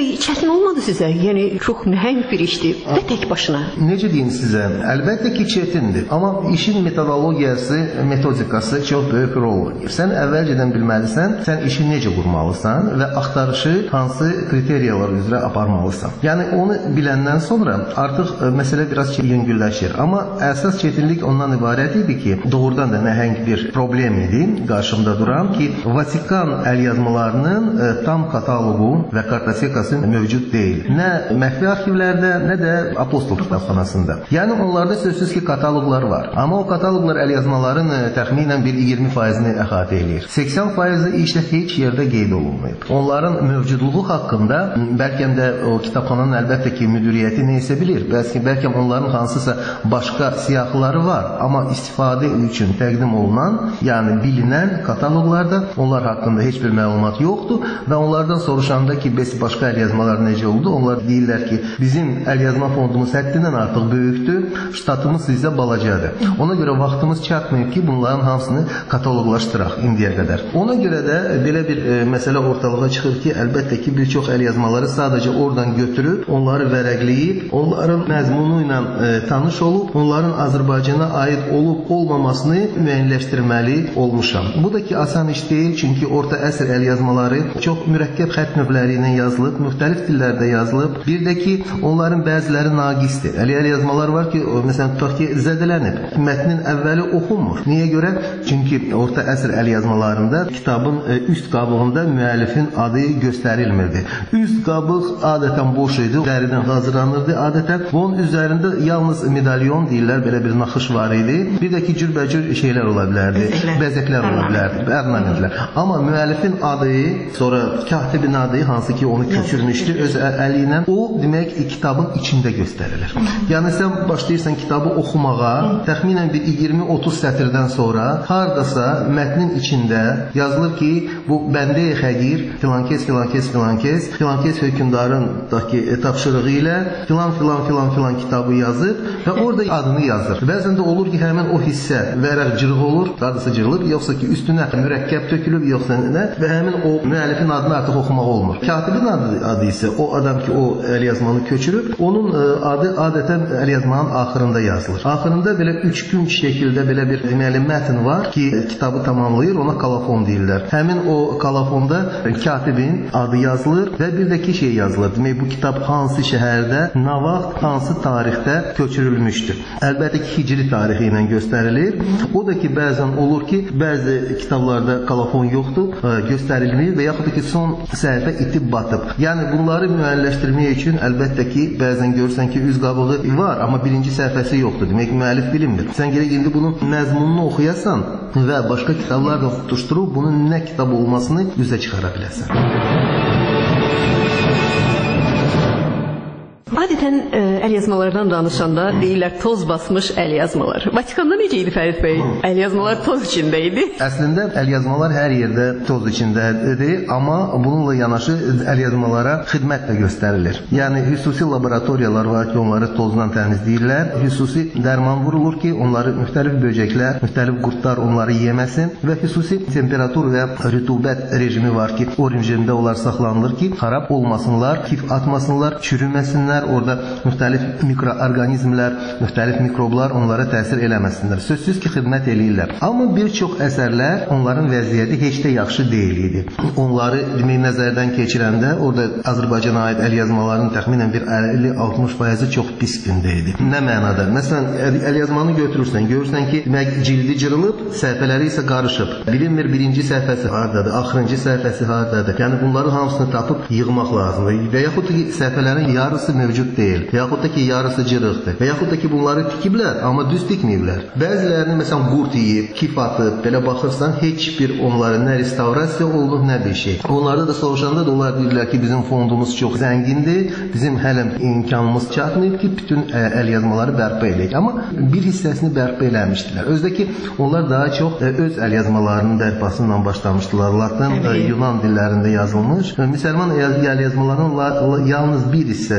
çətin olmadı sizə? Yəni çox nəhəng bir işdir və tək başına. Necə deyim sizə? Əlbəttə ki, çətindir. Amma işin metodologiyası, metodikası çox böyük rol oynayır. Sən əvvəlcədən bilməlisən, sən işi necə qurmalısan və axtarışı hansı kriteriyalar üzrə aparmalısan. Yəni onu biləndən sonra artıq məsələ biraz yüngülləşir. Amma əsas çətinlik ondan ibarət idi ki, doğrudan da nəhəng bir problem idi qarşımda duran ki, Vatikan əlyazmalarının e, tam katalogu və kartotekası mövcud deyil. Nə məxfi arxivlərdə, nə də Apostol kitabxanasında. Yəni onlarda sözsüz ki, kataloqlar var. Amma o kataloqlar əlyazmaların e, təxminən bir iyirmi faizini əhatə edir. səksən faizi işdə heç yerdə qeyd olunmayıb. Onların mövcudluğu haqqında bəlkə də o kitabxananın əlbəttə ki, müdiriyyəti neysə bilir. Bəlkə, bəlkə onların hansısa başqa siyahıları var. Amma istifadə üçün təqdim olunan, yəni bilinən kataloqlarda onlar haqqında heç bir məlumat yoxdur və onlardan soruşanda ki, bəs başqa əlyazmalar necə oldu? Onlar deyirlər ki, bizim əlyazma fondumuz həddindən artıq böyükdür, ştatımız sizə balacadır. Ona görə vaxtımız çatmayıb ki, bunların hamısını kataloqlaşdıraq indiyə qədər. Ona görə də belə bir e, məsələ ortalığa çıxır ki, əlbəttə ki, bir çox əlyazmaları sadəcə oradan götürüb, onları vərəqləyib, onların məzmunu ilə e, tanış olub, onların Azərbaycana aid olub olmamasını müəyyənləşdirməli olmuşam. Bu da ki, asan iş deyil, çünki orta əsr əlyazmaları çox mürəkkəb xətt növləri ilə yazılıb, müxtəlif dillərdə yazılıb. Bir də ki, onların bəziləri naqisdir. Əli əlyazmalar var ki, məsələn, tutaq ki, zədələnib. Mətnin əvvəli oxunmur. Niyə görə? Çünki orta əsr əlyazmalarında kitabın üst qabığında müəllifin adı göstərilmirdi. Üst qabıq adətən boş idi, dəridən hazırlanırdı adətən. Bunun üzərində yalnız medalyon deyirlər, belə bir naxış var idi. Bir də ki, cürbəcür şeylər ola bilərdi, bəzəklər ola bilərdi, ornamentlər. Amma müəllifin adı, sonra katibin adı, hansı ki onu köçürmüşdü öz əli ilə, o demək kitabın içində göstərilir. Yəni sən başlayırsan kitabı oxumağa, təxminən bir iyirmi otuz sətirdən sonra hardasa mətnin içində yazılır ki, bu bəndə-i xəqir, filankes, filankes, filankes, filankes hökümdarın tapşırığı ilə filan, filan, filan, filan kitabı yazıb və orada adını yazır. Bəzən də olur ki, həmin o hissə vərəq cırıq olur, hardasa cırılıb, yoxsa ki, üstünə mürəkkəb tökülüb, yoxsa nə və həmin o müəllifin adını artıq oxumaq olmur. Katibin adı, adı isə o adam ki, o əlyazmanı köçürüb, onun adı adətən əlyazmanın axırında yazılır. Axırında belə üç gün şəkildə belə bir deməli mətn var ki, kitabı tamamlayır, ona kalafon deyirlər. Həmin o kalafonda katibin adı yazılır və bir də ki şey yazılır. Demək, bu kitab hansı şəhərdə, nə vaxt, hansı tarixdə köçürülmüşdür. Əlbəttə ki, hicri tarixi ilə göstərilir. O da ki, bəzən olur ki, bəzi kitablarda kalafon yoxdur, göstərilmir və yaxud da ki, son səhifə itib batıb. Yəni, bunları müəyyənləşdirmək üçün əlbəttə ki, bəzən görürsən ki, üz qabığı var, amma birinci səhifəsi yoxdur. Demək, müəllif bilinmir. Sən gerək indi bunun məzmununu oxuyasan və başqa kitablarla tutuşdurub bunun nə kitab olmasını üzə çıxara biləsən. Adətən ə, əlyazmalardan danışanda deyirlər toz basmış əlyazmalar. Vatikanda necə idi Fərid bəy? Əlyazmalar toz içində idi. Əslində əlyazmalar hər yerdə toz içindədir, amma bununla yanaşı əlyazmalara xidmət də göstərilir. Yəni xüsusi laboratoriyalar var ki, onları tozdan təmizləyirlər. Xüsusi dərman vurulur ki, onları müxtəlif böcəklər, müxtəlif qurtlar onları yeməsin və xüsusi temperatur və rütubət rejimi var ki, o rejimdə onlar saxlanılır ki, xarab olmasınlar, kif atmasınlar, çürüməsinlər. Orada müxtəlif mikroorqanizmlər, müxtəlif mikroblar onlara təsir eləməsinlər. Sözsüz ki, xidmət eləyirlər. Amma bir çox əsərlər onların vəziyyəti heç də yaxşı deyil idi. Onları demək nəzərdən keçirəndə orada Azərbaycana aid əlyazmaların təxminən bir əlli altmış faizi çox pis gündə idi. Nə mənada? Məsələn, əlyazmanı götürürsən, görürsən ki, demək cildi cırılıb, səhifələri isə qarışıb. Bilinmir birinci səhifəsi hardadır, axırıncı səhifəsi hardadır. Yəni bunların hamısını tapıb yığmaq lazımdır. Və yaxud ki, səhifələrin yarısı mövcud deyil. Və yaxud da ki, yarısı cırıqdır. Və yaxud da ki, bunları tikiblər, amma düz tikməyiblər. Bəzilərini, məsələn, qurt yiyib, kif atıb, belə baxırsan, heç bir onları nə restaurasiya olunub, nə bir şey. Onlarda da soruşanda da onlar deyirlər ki, bizim fondumuz çox zəngindir, bizim hələ imkanımız çatmayıb ki, bütün əlyazmaları bərpa edək. Amma bir hissəsini bərpa eləmişdilər. Özdə ki, onlar daha çox öz əlyazmalarının bərpasından başlamışdılar. Latin, Yunan dillərində yazılmış. Müsəlman əlyazmalarının yalnız bir hissəsini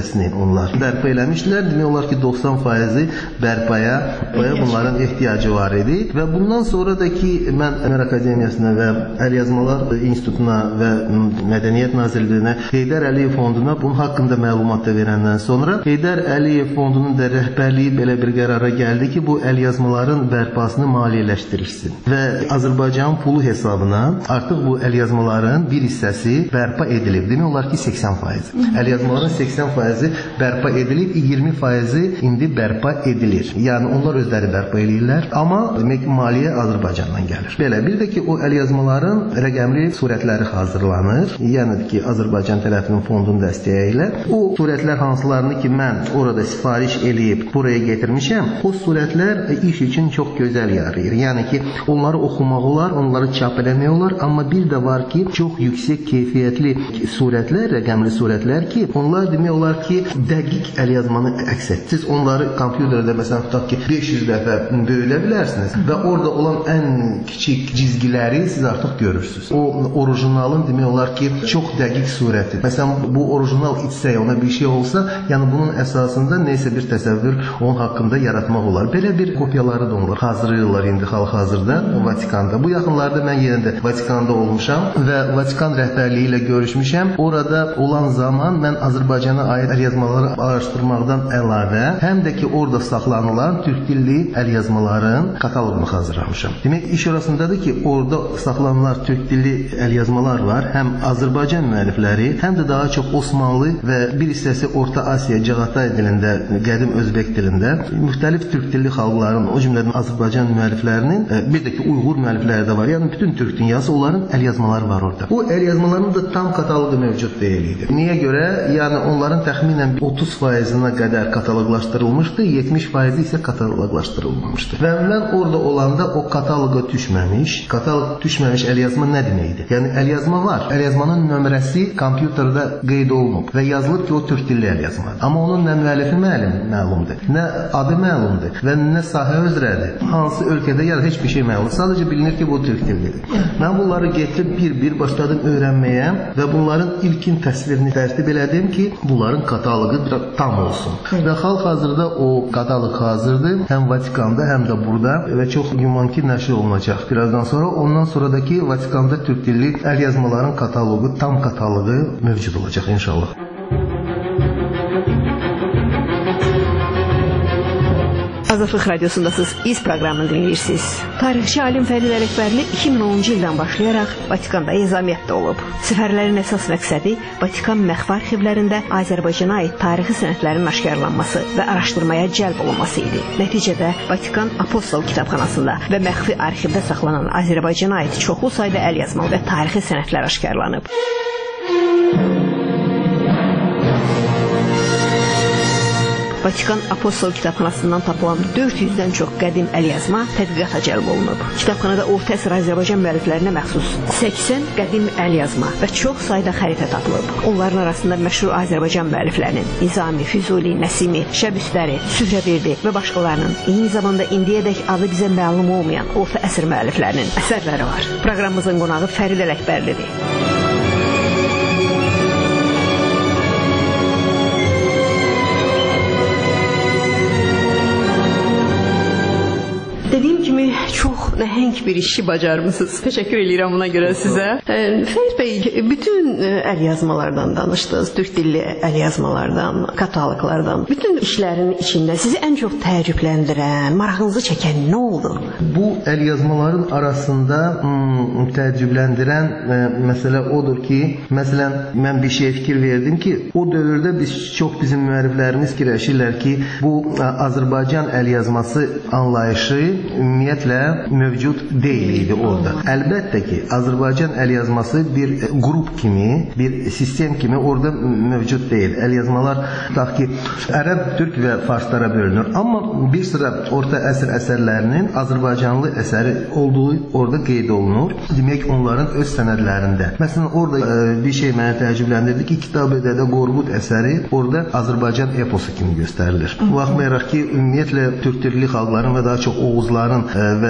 onlar bərpa eləmişdilər. Demək olar ki, doxsan faizi bərpaya bunların ehtiyacı var idi və bundan sonra da ki, mən Əmər Akademiyasına və Əlyazmalar İnstitutuna və Mədəniyyət Nazirliyinə Heydər Əliyev fonduna bunun haqqında məlumat da verəndən sonra Heydər Əliyev fondunun da rəhbərliyi belə bir qərara gəldi ki, bu əlyazmaların bərpasını maliyyələşdirilsin və Azərbaycan pulu hesabına artıq bu əlyazmaların bir hissəsi bərpa edilib. Demək olar ki, səksən faiz. Əlyazmaların səksən faizi bərpa edilib, iyirmi faizi indi bərpa edilir. Yəni onlar özləri bərpa edirlər, amma demək maliyyə Azərbaycandan gəlir. Belə bir də ki, o əlyazmaların rəqəmli surətləri hazırlanır. Yəni ki, Azərbaycan tərəfinin fondun dəstəyi ilə o surətlər hansılarını ki, mən orada sifariş eləyib buraya getirmişəm, o surətlər iş üçün çox gözəl yarayır. Yəni ki, onları oxumaq olar, onları çap eləmək olar, amma bir də var ki, çox yüksək keyfiyyətli surətlər, rəqəmli surətlər ki, onlar demək olar ki, dəqiq əlyazmanı əks etdirir. Siz onları kompüterdə məsələn tutaq ki, beş yüz dəfə böyülə bilərsiniz və orada olan ən kiçik cizgiləri siz artıq görürsünüz. O orijinalın demək olar ki, çox dəqiq surəti. Məsələn, bu orijinal içsə, ona bir şey olsa, yəni bunun əsasında neysə bir təsəvvür onun haqqında yaratmaq olar. Belə bir kopyaları da onlar hazırlayırlar indi hal-hazırda Vatikanda. Bu yaxınlarda mən yenə də Vatikanda olmuşam və Vatikan rəhbərliyi ilə görüşmüşəm. Orada olan zaman mən Azərbaycana aid əlyazmaları araşdırmaqdan əlavə, həm də ki, orada saxlanılan türk dilli əlyazmaların kataloqunu hazırlamışam. Demək, iş orasındadır ki, orada saxlanılan türk dilli əlyazmalar var. Həm Azərbaycan müəllifləri, həm də daha çox Osmanlı və bir hissəsi Orta Asiya, Cağatay dilində, qədim Özbek dilində müxtəlif türk dilli xalqların, o cümlədən Azərbaycan müəlliflərinin, bir də ki, Uyğur müəllifləri də var. Yəni bütün türk dünyası onların əlyazmaları var orada. O əlyazmaların da tam kataloqu mövcud deyil idi. Niyə görə? Yəni onların təxminən otuz faizinə qədər kataloqlaşdırılmışdı, yetmiş faizi isə kataloqlaşdırılmamışdı. Və mən orada olanda o kataloqa düşməmiş, kataloq düşməmiş əlyazma nə deməkdir? Yəni əlyazma var. Əlyazmanın nömrəsi kompüterdə qeyd olunub və yazılıb ki, o türk dilli əlyazmadır. Amma onun nə müəllifi məlumdur, nə adı məlumdur və nə sahə üzrədir. Hansı ölkədə ya heç bir şey məlum. Sadəcə bilinir ki, bu türk dillidir. Mən bunları getirib bir-bir başladım öyrənməyə və bunların ilkin təsvirini tərtib elədim ki, bunların kataloqu tam olsun. Və hal-hazırda o kataloq hazırdır. Həm Vatikanda, həm də burada və çox güman ki, nəşr olunacaq birazdan sonra. Ondan sonradakı Vatikanda türk dilli əlyazmaların kataloqu, tam kataloqu mövcud olacaq inşallah. Azadlıq Radiosundasınız, İz proqramını dinləyirsiniz. Tarixçi alim Fərid Ələkbərli iki min onuncu ildən başlayaraq Vatikanda nizamiyyətdə olub. Səfərlərin əsas məqsədi Vatikan məxfi arxivlərində Azərbaycana aid tarixi sənədlərin aşkarlanması və araşdırmaya cəlb olunması idi. Nəticədə Vatikan Apostol kitabxanasında və məxfi arxivdə saxlanan Azərbaycana aid çoxlu sayda əlyazma və tarixi sənədlər aşkarlanıb. Vatikan Apostol kitabxanasından tapılan dörd yüzdən çox qədim əlyazma tədqiqata cəlb olunub. Kitabxanada orta əsr Azərbaycan müəlliflərinə məxsus səksən qədim əlyazma və çox sayda xəritə tapılıb. Onların arasında məşhur Azərbaycan müəlliflərinin Nizami, Füzuli, Nəsimi, Şəbüstəri, Sührəverdi və başqalarının, eyni zamanda indiyədək adı bizə məlum olmayan orta əsr müəlliflərinin əsərləri var. Proqramımızın qonağı Fərid Ələkbərlidir. Dediyim kimi, çox nəhəng bir işi bacarmısınız. Təşəkkür edirəm buna görə sizə. Fərid bəy, bütün əlyazmalardan danışdınız, türk dilli əlyazmalardan, kataloqlardan. Bütün işlərin içində sizi ən çox təəccübləndirən, marağınızı çəkən nə oldu? Bu əlyazmaların arasında hmm, təəccübləndirən e, məsələ odur ki, məsələn, mən bir şey fikir verdim ki, o dövrdə biz çox bizim müəlliflərimiz fikirləşirlər ki, bu Azərbaycan əlyazması anlayışı ümumiyyətlə mövcud deyil idi orada. Əlbəttə ki, Azərbaycan əlyazması bir qrup kimi, bir sistem kimi orada mövcud deyil. Əlyazmalar tutaq ki, ərəb, türk və farslara bölünür. Amma bir sıra orta əsr əsərlərinin Azərbaycanlı əsəri olduğu orada qeyd olunur. Demək, onların öz sənədlərində. Məsələn, orada e, bir şey məni təəccübləndirdi ki, Kitabi-Dədə Qorqud əsəri orada Azərbaycan eposu kimi göstərilir. Baxmayaraq ki, ümumiyyətlə türk dilli xalqların və daha çox Oğuzların və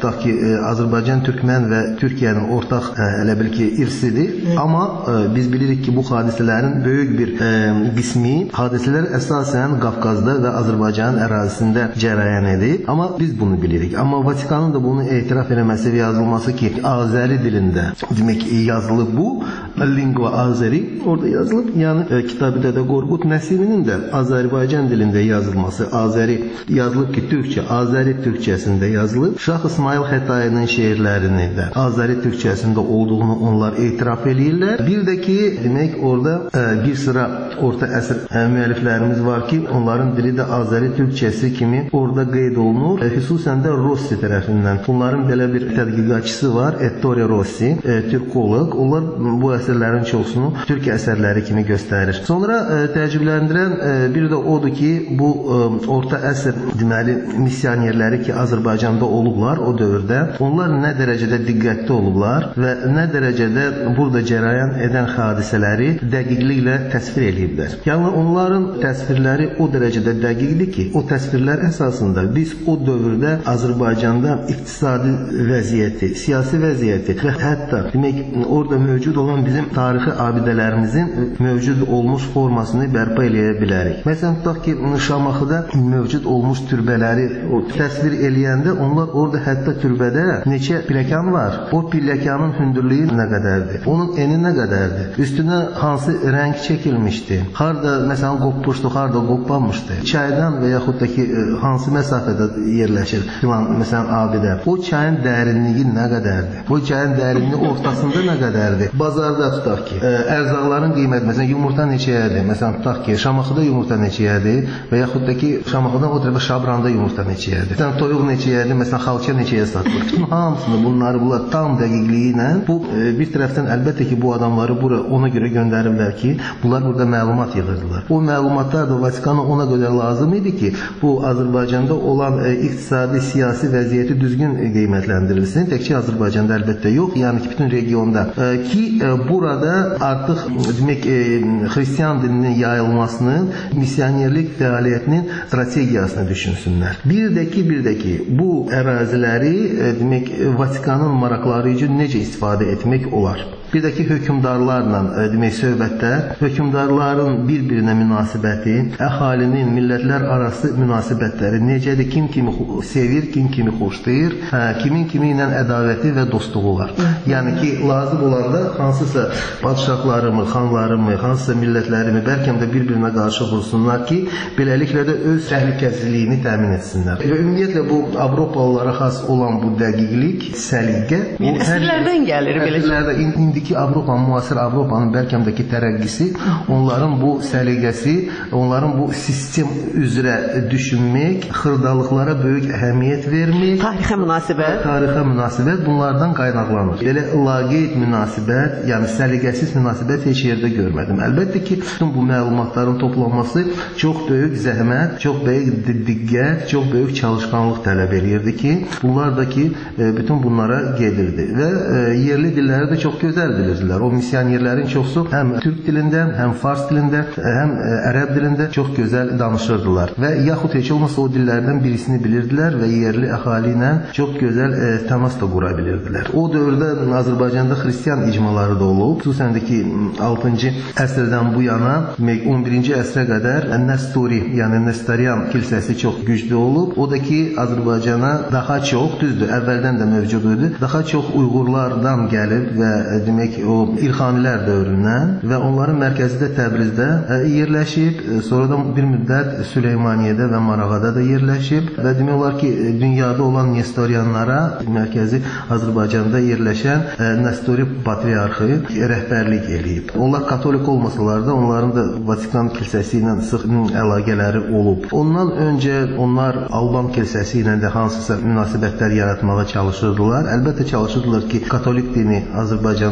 tutaq ki, Azərbaycan, Türkmen və Türkiyənin ortaq elə bil ki, irsidir. Hı. Amma biz bilirik ki, bu hadisələrin böyük bir qismi hadisələr əsasən Qafqazda və Azərbaycanın ərazisində cərəyan edir. Amma biz bunu bilirik. Amma Vatikanın da bunu etiraf eləməsi və yazılması ki, Azəri dilində demək yazılıb bu, lingua Azeri orada yazılıb. Yəni Kitab-ı Dədə Qorqud Nəsirinin də Azərbaycan dilində yazılması, Azəri yazılıb ki, Türkçə, Azəri türkçəsində yazılıb. Şah İsmail Xətayinin şeirlərini də Azəri türkçəsində olduğunu onlar etiraf eləyirlər. Bir də ki, demək orada ə, bir sıra orta əsr ə, müəlliflərimiz var ki, onların dili də Azəri türkçəsi kimi orada qeyd olunur. Ə, xüsusən də Rossi tərəfindən. Bunların belə bir tədqiqatçısı var, Ettore Rossi, ə, türkoloq. Onlar bu əsərlərin çoxsunu türk əsərləri kimi göstərir. Sonra ə, təəccübləndirən ə, bir də odur ki, bu ə, orta əsr deməli missionerləri ki, Azərbaycanda olublar o dövrdə, onlar nə dərəcədə diqqətli olublar və nə dərəcədə burada cərəyan edən hadisələri dəqiqliklə təsvir eləyiblər. Yəni onların təsvirləri o dərəcədə dəqiqdir ki, o təsvirlər əsasında biz o dövrdə Azərbaycanda iqtisadi vəziyyəti, siyasi vəziyyəti və hətta demək orada mövcud olan bizim tarixi abidələrimizin mövcud olmuş formasını bərpa eləyə bilərik. Məsələn, tutaq ki, Şamaxıda mövcud olmuş türbələri təsvir eləyəndə onlar orada hətta türbədə neçə pilləkan var. O pilləkanın hündürlüyü nə qədərdir? Onun eni nə qədərdir? Üstünə hansı rəng çəkilmişdi? Harda məsələn qopmuşdu, harda qopmamışdı? Çaydan və yaxud da ki hansı məsafədə yerləşir filan məsələn abidə? O çayın dərinliyi nə qədərdir? O çayın dərinliyi ortasında nə qədərdir? Bazarda tutaq ki, ərzaqların qiyməti məsələn yumurta neçəyədir? Məsələn tutaq ki, Şamaxıda yumurta neçəyədir və yaxud da ki Şamaxıdan o tərəfə Şabranda yumurta neçəyədir? Məsələn toyuq neçəyədir? Məsələn xalça neçəyə satılır? Bütün hamısını bunları bunlar tam dəqiqliyi ilə bu e, bir tərəfdən əlbəttə ki bu adamları bura ona görə göndəriblər ki, bunlar burada məlumat yığırdılar. O məlumatlar da Vatikana ona görə lazım idi ki, bu Azərbaycanda olan e, iqtisadi, siyasi vəziyyəti düzgün e, qiymətləndirilsin. Təkcə Azərbaycanda əlbəttə yox, yəni ki bütün regionda e, ki e, burada artıq demək e, xristian dininin yayılmasının, missionerlik fəaliyyətinin strategiyasını düşünsünlər. Bir də ki, bir də ki bu əraziləri e, demək Vatikanın maraqları üçün necə istifadə etmək olar? Bir də ki, hökmdarlarla e, demək söhbətlər, hökmdarların bir-birinə münasibəti, əhalinin, millətlər arası münasibətləri necədir, kim kimi sevir, kim kimi xoşlayır, hə, kimin kimi ilə ədavəti və dostluğu var. Yəni ki, lazım olanda hansısa padşahlarımı, xanlarımı, hansısa millətlərimi bəlkə də bir-birinə qarşı vursunlar ki, beləliklə də öz təhlükəsizliyini təmin etsinlər. Və ümumiyyətlə bu Avropalılara xas olan bu dəqiqlik, səliqə, bu əsrlərdən gəlir belə. İndiki Avropa, müasir Avropanın bəlkəmdəki tərəqqisi, onların bu səliqəsi, onların bu sistem üzrə düşünmək, xırdalıqlara böyük əhəmiyyət vermək, tarixə münasibət, tarixə münasibət bunlardan qaynaqlanır. Belə laqeyd münasibət, yəni səliqəsiz münasibət heç yerdə görmədim. Əlbəttə ki, bütün bu məlumatların toplanması çox böyük zəhmət, çox böyük diqqət, çox böyük çalışqanlıq tələb edirdi ki, bunlar da ki, bütün bunlara gedirdi və yerli dilləri də çox gözəl bilirdilər. O missionerlərin çoxsu həm türk dilində, həm fars dilində, həm ərəb dilində çox gözəl danışırdılar və yaxud heç olmasa o dillərdən birisini bilirdilər və yerli əhali ilə çox gözəl e, təmas da qura bilirdilər. O dövrdə Azərbaycanda xristian icmaları da olub. Xüsusən də ki altıncı əsrdən bu yana, on birinci əsrə qədər Nəstori, yəni Nestorian kilsəsi çox güclü olub. O da ki Azərbaycana daha çox, düzdür, əvvəldən də mövcud idi, daha çox Uyğurlardan gəlib və demək o İlxanilər dövründən və onların mərkəzi də Təbrizdə yerləşib, sonradan bir müddət Süleymaniyədə və Marağada da yerləşib və demək olar ki, dünyada olan Nestorianlara mərkəzi Azərbaycanda yerləşən Nestori patriarxı rəhbərlik eləyib. Onlar katolik olmasalar da onların da Vatikan kilsəsi ilə sıx əlaqələri olub. Ondan öncə onlar Alban kilsəsi ilə də hansısa münasibətlər yaratmağa çalışırdılar. Əlbəttə çalışırdılar ki, katolik dini Azərbaycanda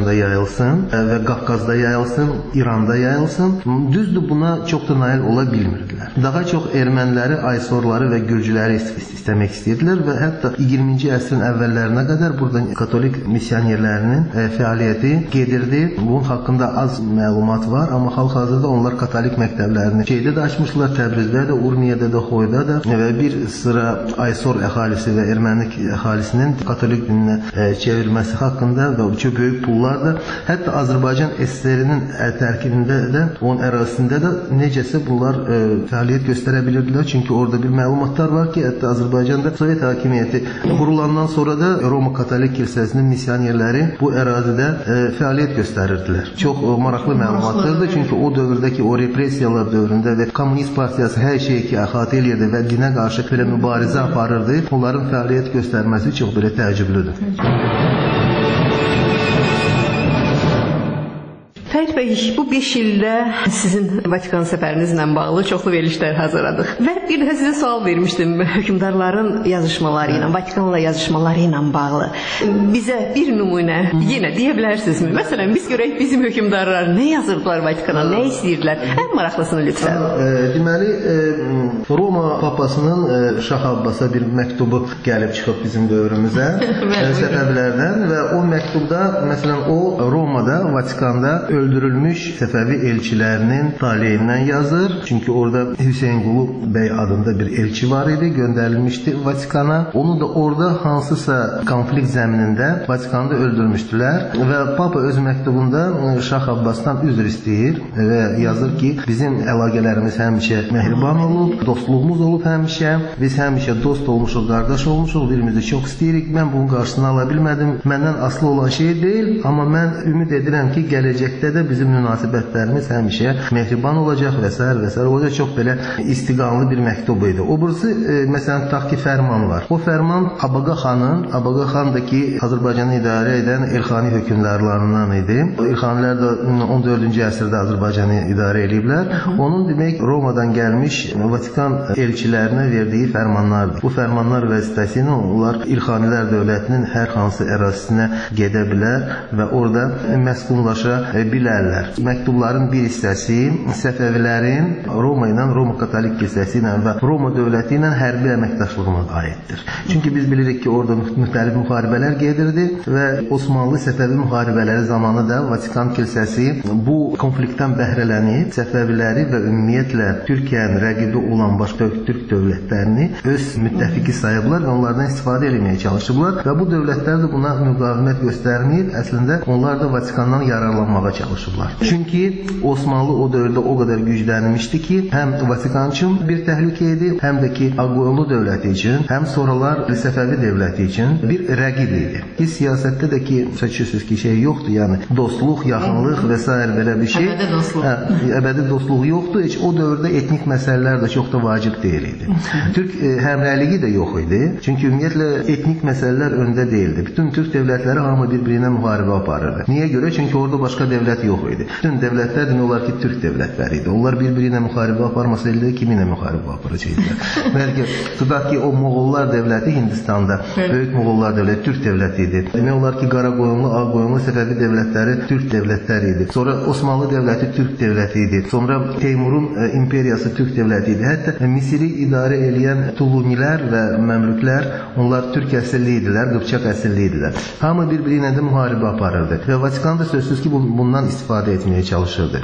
Azərbaycanda yayılsın və Qafqazda yayılsın, İranda yayılsın. Düzdür, buna çox da nail ola bilmirdilər. Daha çox erməniləri, aysorları və gürcüləri istəmək istəyirdilər və hətta iyirminci əsrin əvvəllərinə qədər burada katolik missionerlərinin fəaliyyəti gedirdi. Bunun haqqında az məlumat var, amma hal-hazırda onlar katolik məktəblərini şeydə də açmışlar, Təbrizdə də, Urmiyədə də, Xoyda da və bir sıra aysor əhalisi və ermənik əhalisinin katolik dininə çevrilməsi haqqında və çox böyük pullar da, hətta Azərbaycan S S R-nin tərkibində də, onun ərazisində də necəsə bunlar e, fəaliyyət göstərə bilirdilər. Çünki orada bir məlumatlar var ki, hətta Azərbaycanda Sovet hakimiyyəti qurulandan sonra da Roma Katolik kilsəsinin missionerləri bu ərazidə e, fəaliyyət göstərirdilər. Çox e, maraqlı məlumatlardır. Çünki o dövrdəki o repressiyalar dövründə və Kommunist Partiyası hər şeyi ki, əhatə edirdi və dinə qarşı belə mübarizə aparırdı. Onların fəaliyyət göstərməsi çox belə təəccüblüdür. Fərid bəy, bu beş ildə sizin Vatikan səfərinizlə bağlı çoxlu verilişlər hazırladıq. Və bir də sizə sual vermişdim, hökmdarların yazışmaları ilə, Vatikanla yazışmaları ilə bağlı. Bizə bir nümunə yenə deyə bilərsinizmi? Məsələn, biz görək bizim hökmdarlar nə yazırdılar Vatikana, nə istəyirdilər? Ən maraqlısını lütfən. Deməli, Roma papasının Şah Abbasa bir məktubu gəlib çıxıb bizim dövrümüzə səfəvlərdən və o məktubda, məsələn, o Romada, Vatikanda öldürülmüş Səfəvi elçilərinin taleyindən yazır. Çünki orada Hüseynqulu bəy adında bir elçi var idi, göndərilmişdi Vatikana. Onu da orada hansısa konflikt zəminində Vatikanda öldürmüşdülər və Papa öz məktubunda Şah Abbasdan üzr istəyir və yazır ki, bizim əlaqələrimiz həmişə mehriban olub, dostluğumuz olub həmişə, biz həmişə dost olmuşuq, qardaş olmuşuq, birimizi çox istəyirik. Mən bunun qarşısını ala bilmədim. Məndən asılı olan şey deyil, amma mən ümid edirəm ki, gələcəkdə də bizim münasibətlərimiz həmişə mehriban olacaq və s. və s. O da çox belə istiqanlı bir məktub idi. O birisi, e, məsələn, tutaq ki, fərman var. O fərman Abaqa xanın, Abaqa xan da ki, Azərbaycanı idarə edən Elxani hökmdarlarından idi. O Elxanilər də on dördüncü əsrdə Azərbaycanı idarə ediblər. Onun demək Romadan gəlmiş Vatikan elçilərinə verdiyi fərmanlardır. Bu fərmanlar vəzifəsilə onlar İlxanilər dövlətinin hər hansı ərazisinə gedə bilər və orada məskunlaşa bilərlər. Məktubların bir hissəsi Səfəvilərin Roma ilə, Roma Katolik kilsəsi ilə və Roma dövləti ilə hərbi əməkdaşlığına aiddir. Çünki biz bilirik ki, orada müxtəlif müharibələr gedirdi və Osmanlı Səfəvi müharibələri zamanı da Vatikan kilsəsi bu konfliktdən bəhrələnib Səfəviləri və ümumiyyətlə Türkiyənin rəqibi olan başqa türk dövlətlərini öz müttəfiqi sayıblar və onlardan istifadə etməyə çalışıblar və bu dövlətlər də buna müqavimət göstərməyib. Əslində onlar da Vatikandan yararlanmağa çalışıblar. Çünki Osmanlı o dövrdə o qədər güclənmişdi ki, həm Vatikan üçün bir təhlükə idi, həm də ki, Ağqoyunlu dövləti üçün, həm sonralar Səfəvi dövləti üçün bir rəqib idi. Biz siyasətdə də ki, seçirsiniz ki, şey yoxdur, yəni dostluq, yaxınlıq və s. belə bir şey. Əbədi dostluq. Hə, əbədi dostluq yoxdur. Heç o dövrdə etnik məsələlər də çox da vacib deyil idi. Türk e, həmrəyliyi də yox idi. Çünki ümumiyyətlə etnik məsələlər öndə deyildi. Bütün türk dövlətləri hamı bir-birinə müharibə aparırdı. Niyə görə? Çünki orada başqa dövlət yox idi. Bütün dövlətlər demək olar ki, türk dövlətləri idi. Onlar bir-biri ilə müharibə aparmasaydı kiminlə müharibə aparacaqdılar? Bəlkə tutaq ki, o Moğollar dövləti Hindistanda, böyük Moğollar dövləti türk dövləti idi. Demək olar ki, Qaraqoyunlu, Ağqoyunlu, Səfəvi dövlətləri türk dövlətləri idi. Sonra Osmanlı dövləti türk dövləti idi. Sonra Teymurun e, imperiyası türk dövləti idi. Hətta Misiri idarə edən Tulunilər və Məmlüklər, onlar türk əsilli idilər, Qıpçaq əsilli idilər. Hamı bir-biri ilə də müharibə aparırdı. Və Vatikan da sözsüz ki, bundan istifadə etməyə çalışırdı.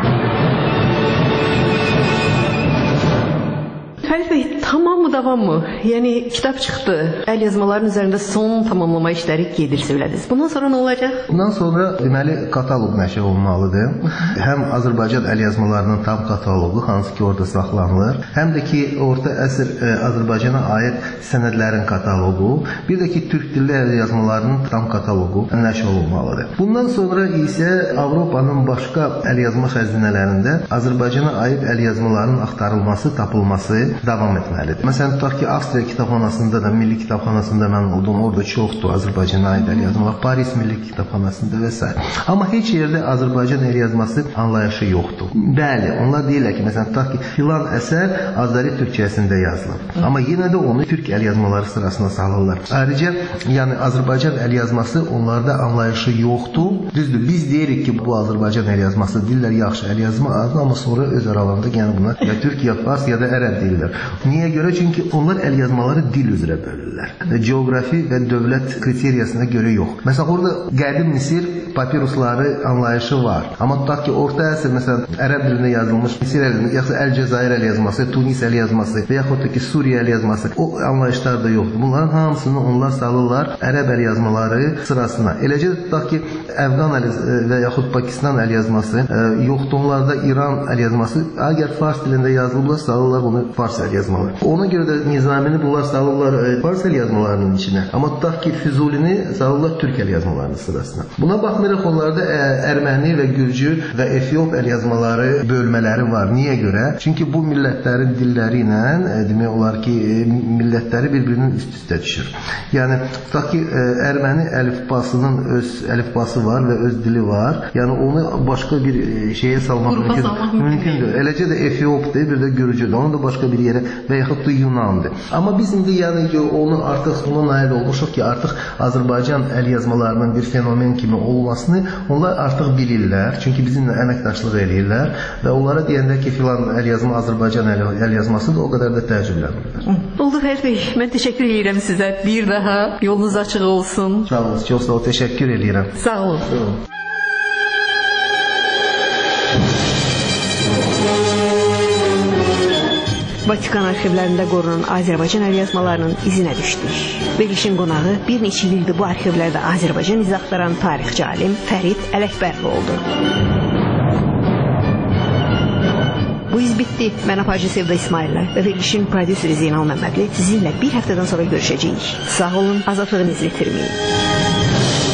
Fərid bəy, tamamı davam mı? Yəni kitab çıxdı, əl yazmaların üzərində son tamamlama işləri gedir söylədiniz. Bundan sonra nə olacaq? Bundan sonra deməli kataloq nəşr olunmalıdır. Həm Azərbaycan əl yazmalarının tam kataloqu, hansı ki orada saxlanılır, həm də ki orta əsr e, Azərbaycana aid sənədlərin kataloqu, bir də ki türk dilli əl yazmalarının tam kataloqu nəşr olunmalıdır. Bundan sonra isə Avropanın başqa əl yazma xəzinələrində Azərbaycana aid əl yazmalarının axtarılması, tapılması davam etməlidir. Məsələn, məsələn, tutaq ki, Avstriya kitabxanasında da, Milli Kitabxanasında mən oldum, orada çoxdur Azərbaycana aid əl yazmalar, Paris Milli Kitabxanasında və s. Amma heç yerdə Azərbaycan əl yazması anlayışı yoxdur. Bəli, onlar deyirlər ki, məsələn, tutaq ki, filan əsər Azəri türkçəsində yazılır. Amma yenə də onu türk əl yazmaları sırasına salırlar. Ayrıca, yəni Azərbaycan əl yazması onlarda anlayışı yoxdur. Düzdür, biz deyirik ki, bu Azərbaycan əl yazması deyirlər, yaxşı əl yazma adı, amma sonra öz aralarında yəni buna ya türk, ya fars, ya da ərəb deyirlər. Niyə görə? Çünki onlar əl yazmaları dil üzrə bölürlər. Geografi və dövlət kriteriyasına görə yox. Məsələn, orada qədim Misir papirusları anlayışı var. Amma tutaq ki, orta əsr, məsələn, ərəb dilində yazılmış Misir əl yazması, yaxud Əlcəzair əl yazması, Tunis əl yazması və yaxud da ki, Suriya əl yazması, o anlayışlar da yoxdur. Bunların hamısını onlar salırlar ərəb əl yazmaları sırasına. Eləcə də tutaq ki, Əfqan əl və yaxud Pakistan əl yazması yoxdur. Onlarda İran əl yazması, əgər fars dilində yazılıblar, salırlar bunu fars əl yazmaları. Ona görə də Nizamini bunlar salırlar fars əl yazmalarının içinə. Amma tutaq ki, Füzulini salırlar türk əl yazmalarının sırasına. Buna baxmayaraq onlarda Erməni və Gürcü və Efiop əl yazmaları bölmələri var. Niyə görə? Çünki bu millətlərin dilləri ilə demək olar ki, millətləri bir-birinin üst-üstə düşür. Yəni, tutaq ki, Erməni əlifbasının öz əlifbası var və öz dili var. Yəni, onu başqa bir şeyə salmaq mümkün. Mümkündür. Eləcə də Efiopdur, bir də Gürcüdür. Onu da başqa bir yerə və yaxud da Yunandır. Amma biz indi yəni onu artıq ona nail olmuşuq ki, artıq Azərbaycan əl yazmalarının bir fenomen kimi olmasını onlar artıq bilirlər. Çünki bizimlə əməkdaşlıq eləyirlər və onlara deyəndə ki, filan əl yazma Azərbaycan əl yazmasıdır, o qədər də təəccüblənmirlər. Oldu Fərid bəy, mən təşəkkür edirəm sizə. Bir daha yolunuz açıq olsun. Sağ olun, çox sağ olun, təşəkkür edirəm. Sağ olun. Sağ olun. Vatikan arxivlərində qorunan Azərbaycan əl yazmalarının izinə düşdük. Verilişin qonağı bir neçə ildir bu arxivlərdə Azərbaycan iz axtaran tarixçi alim Fərid Ələkbərli oldu. Bu iz bitdi. Mən Apacı Sevda İsmaillə və verilişin prodüseri Zeynal Məmmədli sizinlə bir həftədən sonra görüşəcəyik. Sağ olun, azadlığınızı itirməyin.